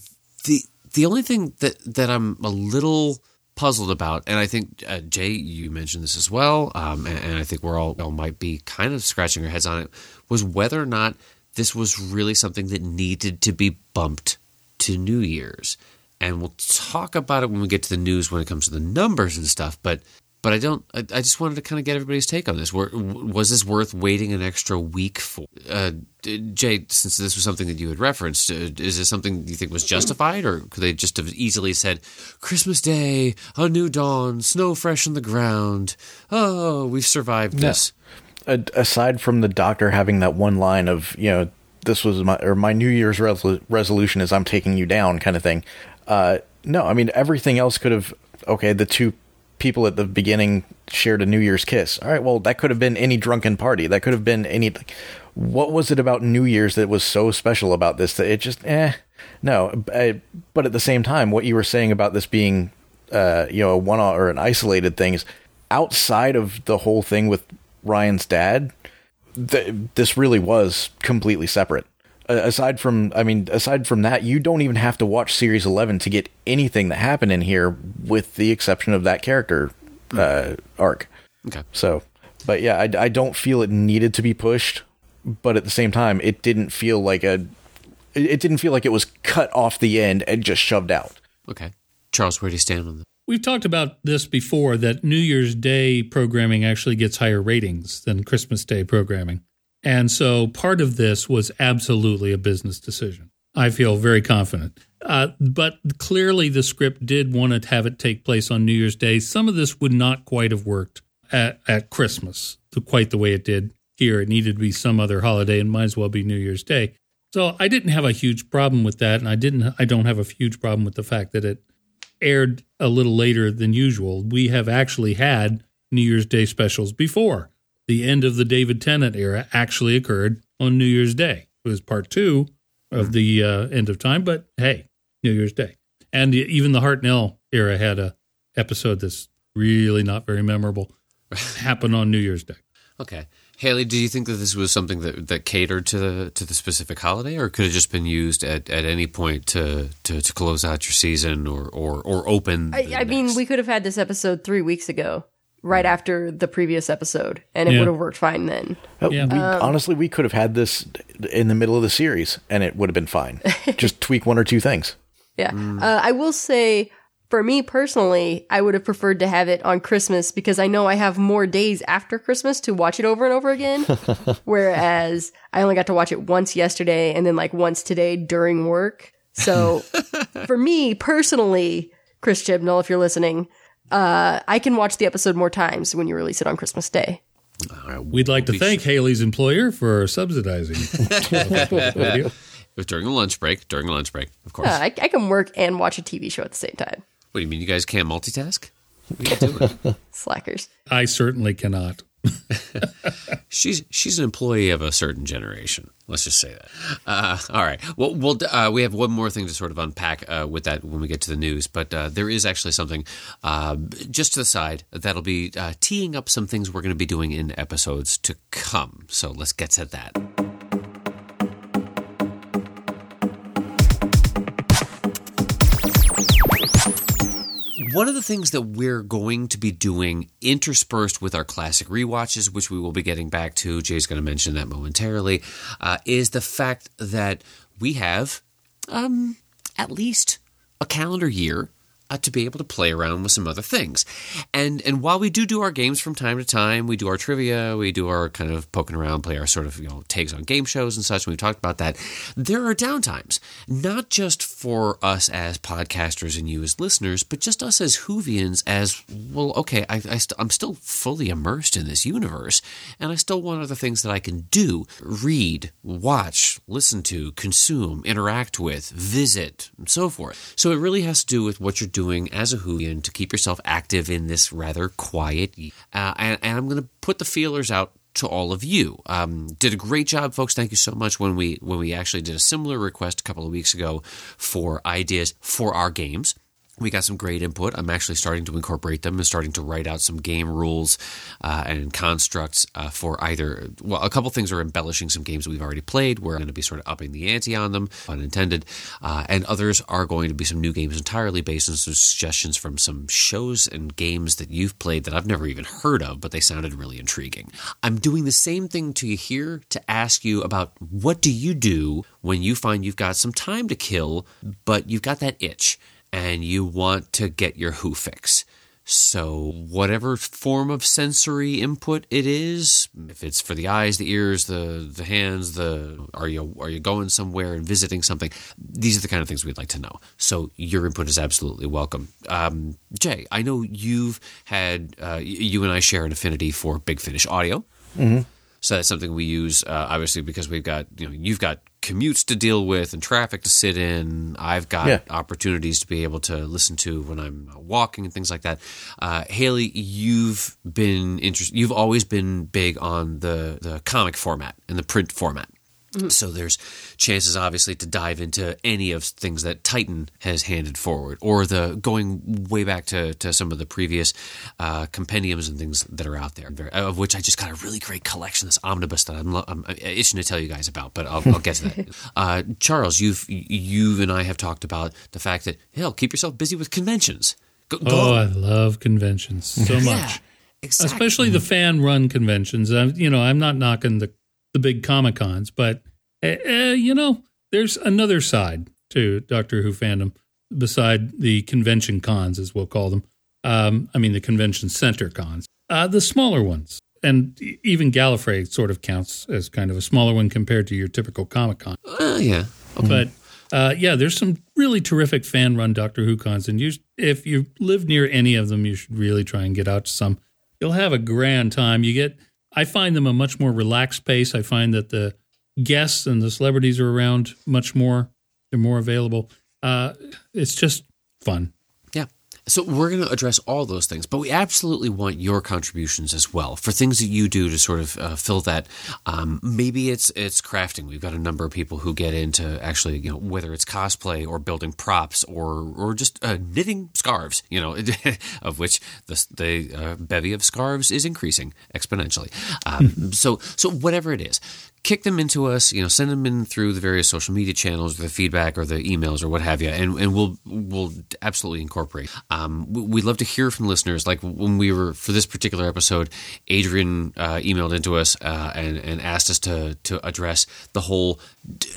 The the only thing that, that I'm a little puzzled about, and I think, uh, Jay, you mentioned this as well, um, and, and I think we're all, all might be kind of scratching our heads on it, was whether or not this was really something that needed to be bumped to New Year's. And we'll talk about it when we get to the news when it comes to the numbers and stuff. But but I don't. I, I just wanted to kind of get everybody's take on this. Were, was this worth waiting an extra week for? Uh, Jay, since this was something that you had referenced, uh, is this something you think was justified, or could they just have easily said, "Christmas Day, a new dawn, snow fresh on the ground. Oh, we've survived this." A- aside from the Doctor having that one line of, you know, this was my or my New Year's resol- resolution is I'm taking you down kind of thing. Uh, no, I mean, everything else could have, okay, the two people at the beginning shared a New Year's kiss. All right, well, that could have been any drunken party. That could have been any, what was it about New Year's that was so special about this that it just, eh, no. I, but at the same time, what you were saying about this being, uh, you know, a one or an isolated thing is outside of the whole thing with Ryan's dad, th- this really was completely separate. Aside from, I mean, aside from that, you don't even have to watch Series eleven to get anything that happened in here, with the exception of that character uh, arc. Okay. So, but yeah, I, I don't feel it needed to be pushed, but at the same time, it didn't feel like a, it, it didn't feel like it was cut off the end and just shoved out. Okay. Charles, where do you stand on this? We've talked about this before, that New Year's Day programming actually gets higher ratings than Christmas Day programming. And so part of this was absolutely a business decision. I feel very confident. Uh, but clearly the script did want to have it take place on New Year's Day. Some of this would not quite have worked at, at Christmas the, quite the way it did here. It needed to be some other holiday and might as well be New Year's Day. So I didn't have a huge problem with that. And I didn't. I don't have a huge problem with the fact that it aired a little later than usual. We have actually had New Year's Day specials before. The end of the David Tennant era actually occurred on New Year's Day. It was part two of the uh, end of time, but hey, New Year's Day. And even the Hartnell era had a episode that's really not very memorable happen on New Year's Day. Okay. Haley, do you think that this was something that, that catered to the to the specific holiday, or could it just been used at, at any point to, to, to close out your season or, or, or open? I, I mean, we could have had this episode three weeks ago, right after the previous episode, and it Yeah. would have worked fine then. Uh, Yeah. we, honestly, we could have had this in the middle of the series, and it would have been fine. Just tweak one or two things. Yeah. Uh, I will say, For me personally, I would have preferred to have it on Christmas because I know I have more days after Christmas to watch it over and over again. Whereas I only got to watch it once yesterday and then like once today during work. So for me personally, Chris Chibnall, if you're listening, uh, I can watch the episode more times when you release it on Christmas Day. Uh, We'd like to thank sure. Haley's employer for subsidizing video. It was during the lunch break. During the lunch break, of course. Uh, I, I can work and watch a T V show at the same time. What do you mean? You guys can't multitask? What are you doing? Slackers. I certainly cannot. she's she's an employee of a certain generation. Let's just say that. Uh, all right. Well, we'll uh, we have one more thing to sort of unpack uh, with that when we get to the news. But uh, there is actually something uh, just to the side that'll be uh, teeing up some things we're going to be doing in episodes to come. So let's get to that. One of the things that we're going to be doing interspersed with our classic rewatches, which we will be getting back to, Jay's going to mention that momentarily, uh, is the fact that we have um, at least a calendar year uh, to be able to play around with some other things. And and while we do do our games from time to time, we do our trivia, we do our kind of poking around, play our sort of, you know, takes on game shows and such, and we've talked about that, there are downtimes, not just for us as podcasters and you as listeners, but just us as Whovians as, well, okay, I, I st- I'm still fully immersed in this universe, and I still want other things that I can do, read, watch, listen to, consume, interact with, visit, and so forth. So it really has to do with what you're doing as a Whovian to keep yourself active in this rather quiet, uh, and, and I'm going to put the feelers out to all of you. Um, did a great job, folks. Thank you so much when we when we actually did a similar request a couple of weeks ago for ideas for our games. We got some great input. I'm actually starting to incorporate them and starting to write out some game rules uh, and constructs uh, for either, well, a couple things are embellishing some games that we've already played. We're going to be sort of upping the ante on them, unintended. Uh, and others are going to be some new games entirely based on some suggestions from some shows and games that you've played that I've never even heard of, but they sounded really intriguing. I'm doing the same thing to you here to ask you about what do you do when you find you've got some time to kill, but you've got that itch and you want to get your Who fix. So whatever form of sensory input it is, if it's for the eyes, the ears, the the hands, the are you are you going somewhere and visiting something, these are the kind of things we'd like to know. So your input is absolutely welcome. Um, Jay, I know you've had, uh, you and I share an affinity for Big Finish audio. Mm-hmm. So that's something we use, uh, obviously, because we've got, you know, you've got commutes to deal with and traffic to sit in. I've got yeah. opportunities to be able to listen to when I'm walking and things like that. Uh, Haley, you've been interested. You've always been big on the, the comic format and the print format. Mm-hmm. So there's chances, obviously, to dive into any of things that Titan has handed forward, or the going way back to, to some of the previous uh, compendiums and things that are out there, of which I just got a really great collection, this omnibus that I'm, I'm itching to tell you guys about, but I'll, I'll get to that. Uh, Charles, you've you and I have talked about the fact that, hell, keep yourself busy with conventions. Go, go. Oh, I love conventions so much. Yeah, exactly. Especially the fan-run conventions. I'm, you know, I'm not knocking the the big Comic-Cons, but, uh, uh, you know, there's another side to Doctor Who fandom beside the convention cons, as we'll call them. Um, I mean, the convention center cons. Uh, the smaller ones. And even Gallifrey sort of counts as kind of a smaller one compared to your typical Comic-Con. Uh, yeah. Okay. But, uh, yeah, there's some really terrific fan-run Doctor Who cons, and you, if you live near any of them, you should really try and get out to some. You'll have a grand time. You get... I find them a much more relaxed pace. I find that the guests and the celebrities are around much more. They're more available. Uh, it's just fun. Yeah. So we're going to address all those things, but we absolutely want your contributions as well for things that you do to sort of uh, fill that. Um, maybe it's it's crafting. We've got a number of people who get into actually, you know, whether it's cosplay or building props or or just uh, knitting scarves, you know, of which the, the uh, bevy of scarves is increasing exponentially. Um, so so whatever it is. kick them into us, you know, send them in through the various social media channels or the feedback or the emails or what have you, and, and we'll we'll absolutely incorporate. Um, we'd love to hear from listeners. Like when we were, for this particular episode, Adrian uh, emailed into us uh, and, and asked us to, to address the whole d-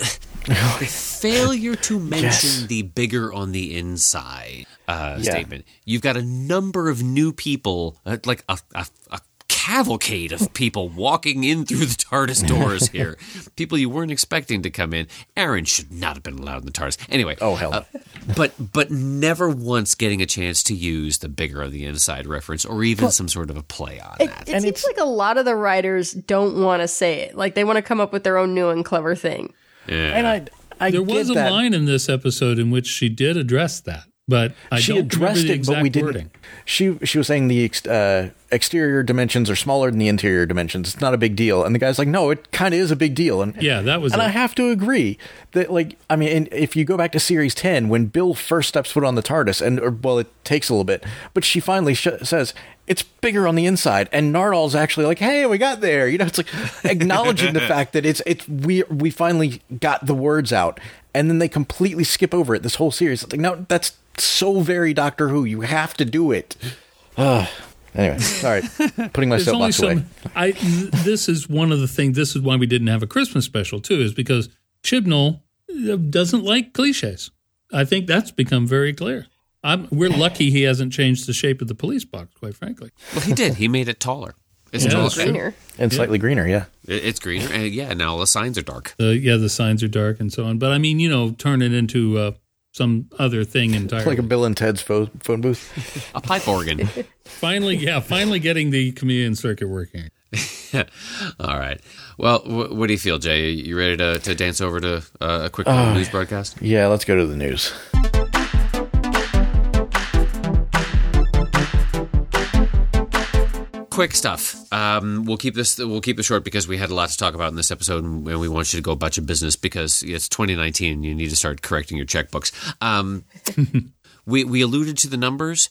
failure to mention Yes. the bigger on the inside uh, Yeah. statement. You've got a number of new people, uh, like a, a, a cavalcade of people walking in through the TARDIS doors here. People you weren't expecting to come in. Aaron should not have been allowed in the TARDIS. Anyway. Oh, hell no. Uh, but, but never once getting a chance to use the bigger on the inside reference or even some sort of a play on It, that. it And seems it's- like a lot of the writers don't want to say it. Like they want to come up with their own new and clever thing. Yeah. And I, I There get was a that. line in this episode in which she did address that, but I she don't addressed remember the it, exact but we didn't. wording. She she was saying the ex, uh, exterior dimensions are smaller than the interior dimensions. It's not a big deal. And the guy's like, no, it kind of is a big deal. And Yeah, that was and it. I have to agree that, like, I mean, and if you go back to series ten, when Bill first steps foot on the TARDIS, and or, well, it takes a little bit, but she finally sh- says it's bigger on the inside, and Nardal's actually like, hey, we got there. You know, it's like acknowledging the fact that it's it's we we finally got the words out, and then they completely skip over it this whole series. It's like, no, that's so very Doctor Who. You have to do it. Uh, anyway, all right, putting my There's only soapbox away. some. I. th- This is one of the things. This is why we didn't have a Christmas special too, is because Chibnall uh, doesn't like cliches. I think that's become very clear. I'm, we're lucky he hasn't changed the shape of the police box, quite frankly. Well, he did. He made it taller. It's Yeah, taller. that's true. Greener. And slightly greener, yeah. It- It's greener. And yeah, now the signs are dark. The, yeah, the signs are dark and so on. But I mean, you know, turn it into uh, some other thing entirely. Like a Bill and Ted's pho- phone booth. A pipe organ. Finally, yeah, finally getting the chameleon circuit working. All right. Well, wh- what do you feel, Jay? You ready to, to dance over to uh, a quick little news broadcast? Yeah, let's go to the news. Quick stuff. Um, we'll keep this. We'll keep it short because we had a lot to talk about in this episode, and we want you to go about your business because it's twenty nineteen and you need to start correcting your checkbooks. Um, we we alluded to the numbers.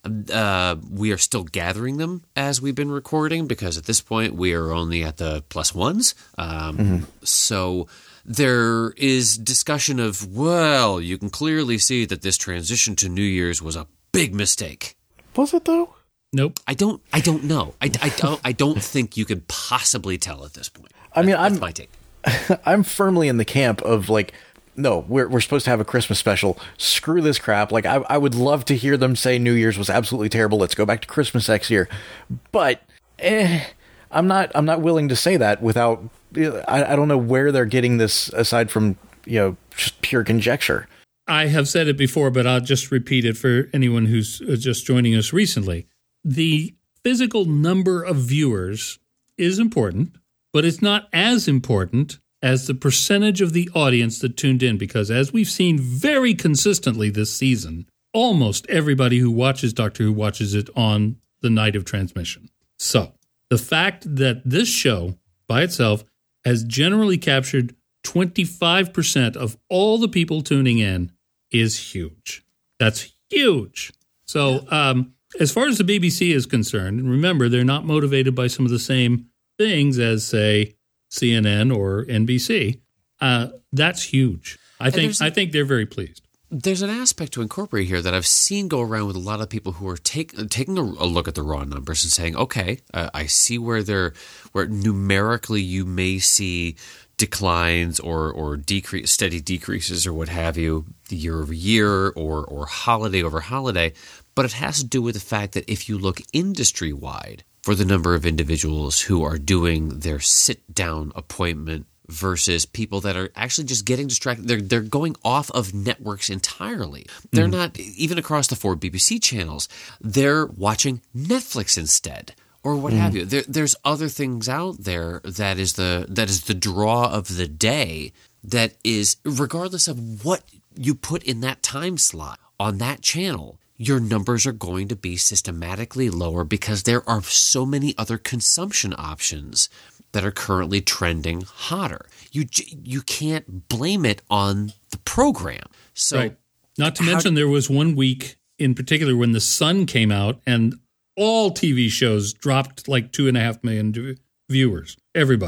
Uh, we are still gathering them as we've been recording because at this point we are only at the plus ones. Um, Mm-hmm. So there is discussion of, well, you can clearly see that this transition to New Year's was a big mistake. Was it, though? Nope. I don't. I don't know. I, I don't. I don't think you could possibly tell at this point. I mean, That's I'm my take. I'm firmly in the camp of, like, no, we're we're supposed to have a Christmas special. Screw this crap. Like, I I would love to hear them say New Year's was absolutely terrible. Let's go back to Christmas next year. But eh, I'm not I'm not willing to say that without. I I don't know where they're getting this aside from, you know, just pure conjecture. I have said it before, but I'll just repeat it for anyone who's uh, just joining us recently. The physical number of viewers is important, but it's not as important as the percentage of the audience that tuned in, because as we've seen very consistently this season, almost everybody who watches Doctor Who watches it on the night of transmission. So the fact that this show by itself has generally captured twenty-five percent of all the people tuning in is huge. That's huge. So um, as far as the B B C is concerned, and remember, they're not motivated by some of the same things as, say, C N N or N B C. Uh, that's huge. I think there's a- I think they're very pleased. There's an aspect to incorporate here that I've seen go around with a lot of people who are take, taking a, a look at the raw numbers and saying, okay, uh, I see where they're, where numerically you may see declines or or decrease, steady decreases or what have you, year over year or or holiday over holiday. But it has to do with the fact that if you look industry wide for the number of individuals who are doing their sit down appointment versus people that are actually just getting distracted. They're they're going off of networks entirely. They're mm-hmm. not, even across the four B B C channels, they're watching Netflix instead or what mm-hmm. have you. There, there's other things out there that is the that is the draw of the day that is, regardless of what you put in that time slot on that channel, your numbers are going to be systematically lower because there are so many other consumption options that are currently trending hotter. You you can't blame it on the program. So, right. Not to mention, do- there was one week in particular when The Sun came out and all T V shows dropped like two and a half million viewers. Everybody.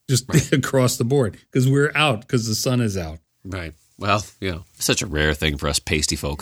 just right. across the board, because we're out because the sun is out. Right. Well, you know, such a rare thing for us pasty folk.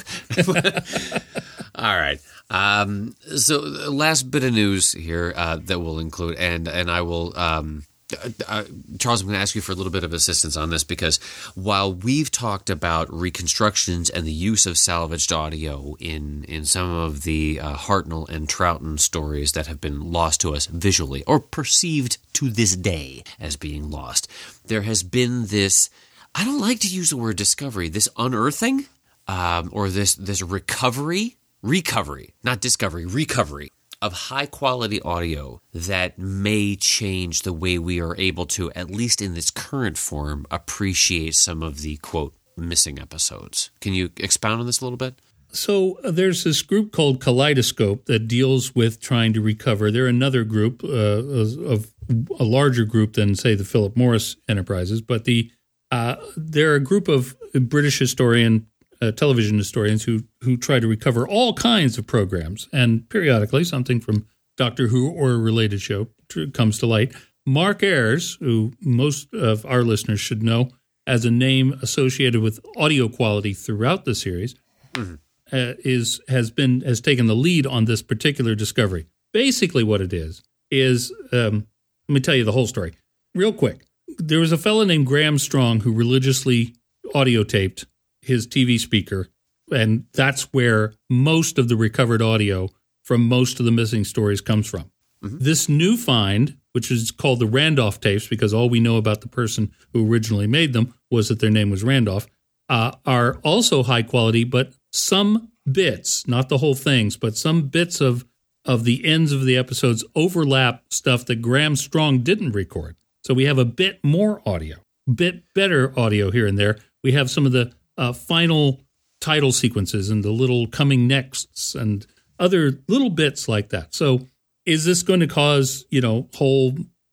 All right. Um, so last bit of news here uh, that we'll include, and and I will, um, uh, Charles, I'm going to ask you for a little bit of assistance on this, because while we've talked about reconstructions and the use of salvaged audio in, in some of the uh, Hartnell and Troughton stories that have been lost to us visually, or perceived to this day as being lost, there has been this, I don't like to use the word discovery, this unearthing um, or this this recovery, recovery, not discovery, recovery of high-quality audio that may change the way we are able to, at least in this current form, appreciate some of the, quote, missing episodes. Can you expound on this a little bit? So uh, there's this group called Kaleidoscope that deals with trying to recover. They're another group uh, of a larger group than, say, the Philip Morris Enterprises, but the uh, they're a group of British historian Uh, television historians who who try to recover all kinds of programs, and periodically something from Doctor Who or a related show t- comes to light. Mark Ayres, who most of our listeners should know as a name associated with audio quality throughout the series, mm-hmm. uh, is has been has taken the lead on this particular discovery. Basically, what it is is um, let me tell you the whole story real quick. There was a fellow named Graham Strong who religiously audio taped his T V speaker, and that's where most of the recovered audio from most of the missing stories comes from. Mm-hmm. This new find, which is called the Randolph tapes, because all we know about the person who originally made them was that their name was Randolph, uh, are also high quality, but some bits, not the whole things, but some bits of, of the ends of the episodes overlap stuff that Graham Strong didn't record. So we have a bit more audio, bit better audio here and there. We have some of the Uh, final title sequences and the little coming nexts and other little bits like that. So is this going to cause, you know, whole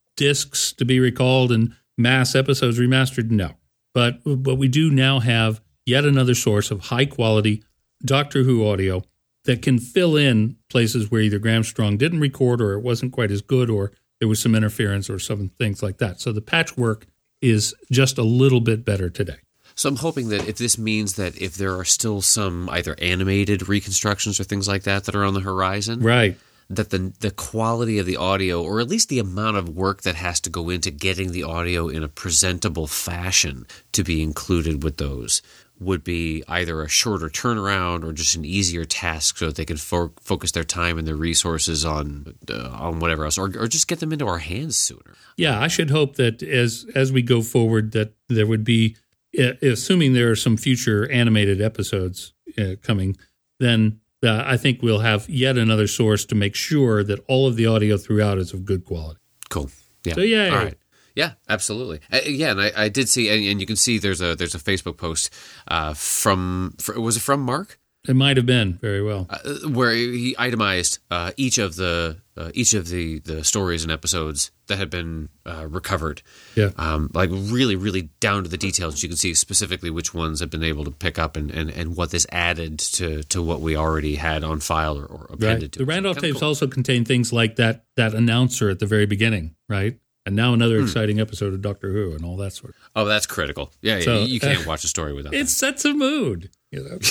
discs to be recalled and mass episodes remastered? No. But, but we do now have yet another source of high quality Doctor Who audio that can fill in places where either Graham Strong didn't record, or it wasn't quite as good, or there was some interference or some things like that. So the patchwork is just a little bit better today. So I'm hoping that if this means that if there are still some either animated reconstructions or things like that that are on the horizon, right, that the the quality of the audio, or at least the amount of work that has to go into getting the audio in a presentable fashion to be included with those, would be either a shorter turnaround or just an easier task, so that they can fo- focus their time and their resources on uh, on whatever else, or, or just get them into our hands sooner. Yeah, I should hope that as as we go forward, that there would be, assuming there are some future animated episodes uh, coming, then uh, I think we'll have yet another source to make sure that all of the audio throughout is of good quality. Cool. Yeah. So yeah. All right. Yeah, absolutely. Uh, yeah, and I, I did see, and, and you can see there's a there's a Facebook post uh, from, for, was it from Mark? It might have been very well, uh, where he itemized uh, each of the uh, each of the, the stories and episodes that had been uh, recovered. Yeah, um, like really, really down to the details. You can see specifically which ones have been able to pick up, and, and, and what this added to, to what we already had on file or, or appended right. to. The Randolph so tapes cool. also contain things like that that announcer at the very beginning, right? And now another hmm. exciting episode of Doctor Who and all that sort of thing. Oh, that's critical. Yeah, yeah, so, you can't uh, watch a story without it that. sets a mood. You know?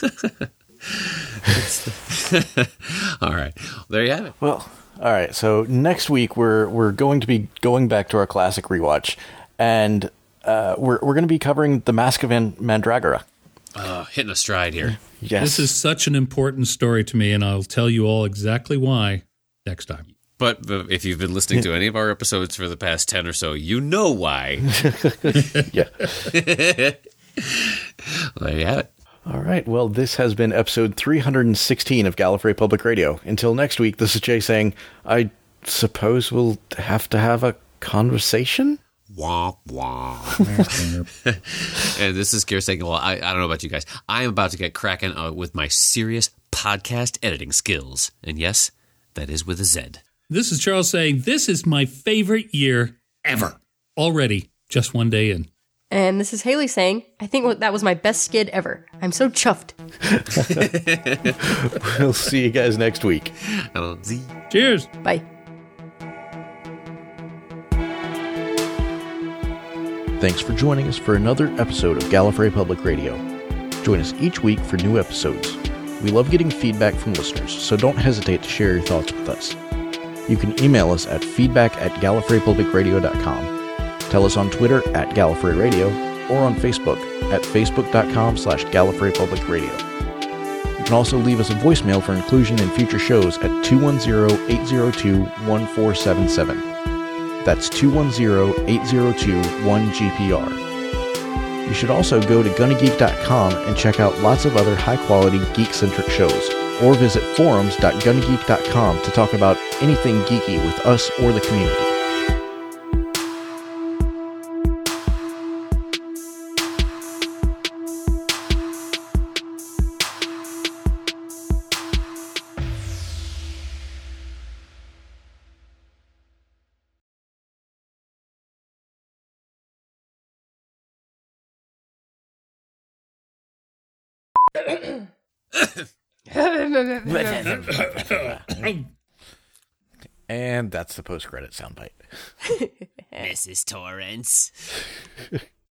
All right. Well, there you have it. Well, all right. So next week we're we're going to be going back to our classic rewatch, and uh, we're we're going to be covering The Mask of Mandragora. Uh, hitting a stride here. Yes. This is such an important story to me, and I'll tell you all exactly why next time. But if you've been listening to any of our episodes for the past ten or so, you know why. Yeah. Well, there you have it. All right. Well, this has been episode three hundred sixteen of Gallifrey Public Radio. Until next week, this is Jay saying, I suppose we'll have to have a conversation? Womp womp. And this is Kier saying, well, I, I don't know about you guys. I am about to get cracking uh, with my serious podcast editing skills. And yes, that is with a Z. This is Charles saying, this is my favorite year ever. Already, just one day in. And this is Haley saying, I think that was my best skid ever. I'm so chuffed. We'll see you guys next week. L Z. Cheers. Bye. Thanks for joining us for another episode of Gallifrey Public Radio. Join us each week for new episodes. We love getting feedback from listeners, so don't hesitate to share your thoughts with us. You can email us at feedback at gallifrey public radio dot com. Tell us on Twitter at Gallifrey Radio, or on Facebook at facebook.com slash Gallifrey Public Radio. You can also leave us a voicemail for inclusion in future shows at two one zero, eight zero two, one four seven seven. That's two one zero, eight zero two, one G P R. You should also go to gunna geek dot com and check out lots of other high-quality geek-centric shows, or visit forums dot gunna geek dot com to talk about anything geeky with us or the community. And that's the post-credit soundbite. Missus Torrance.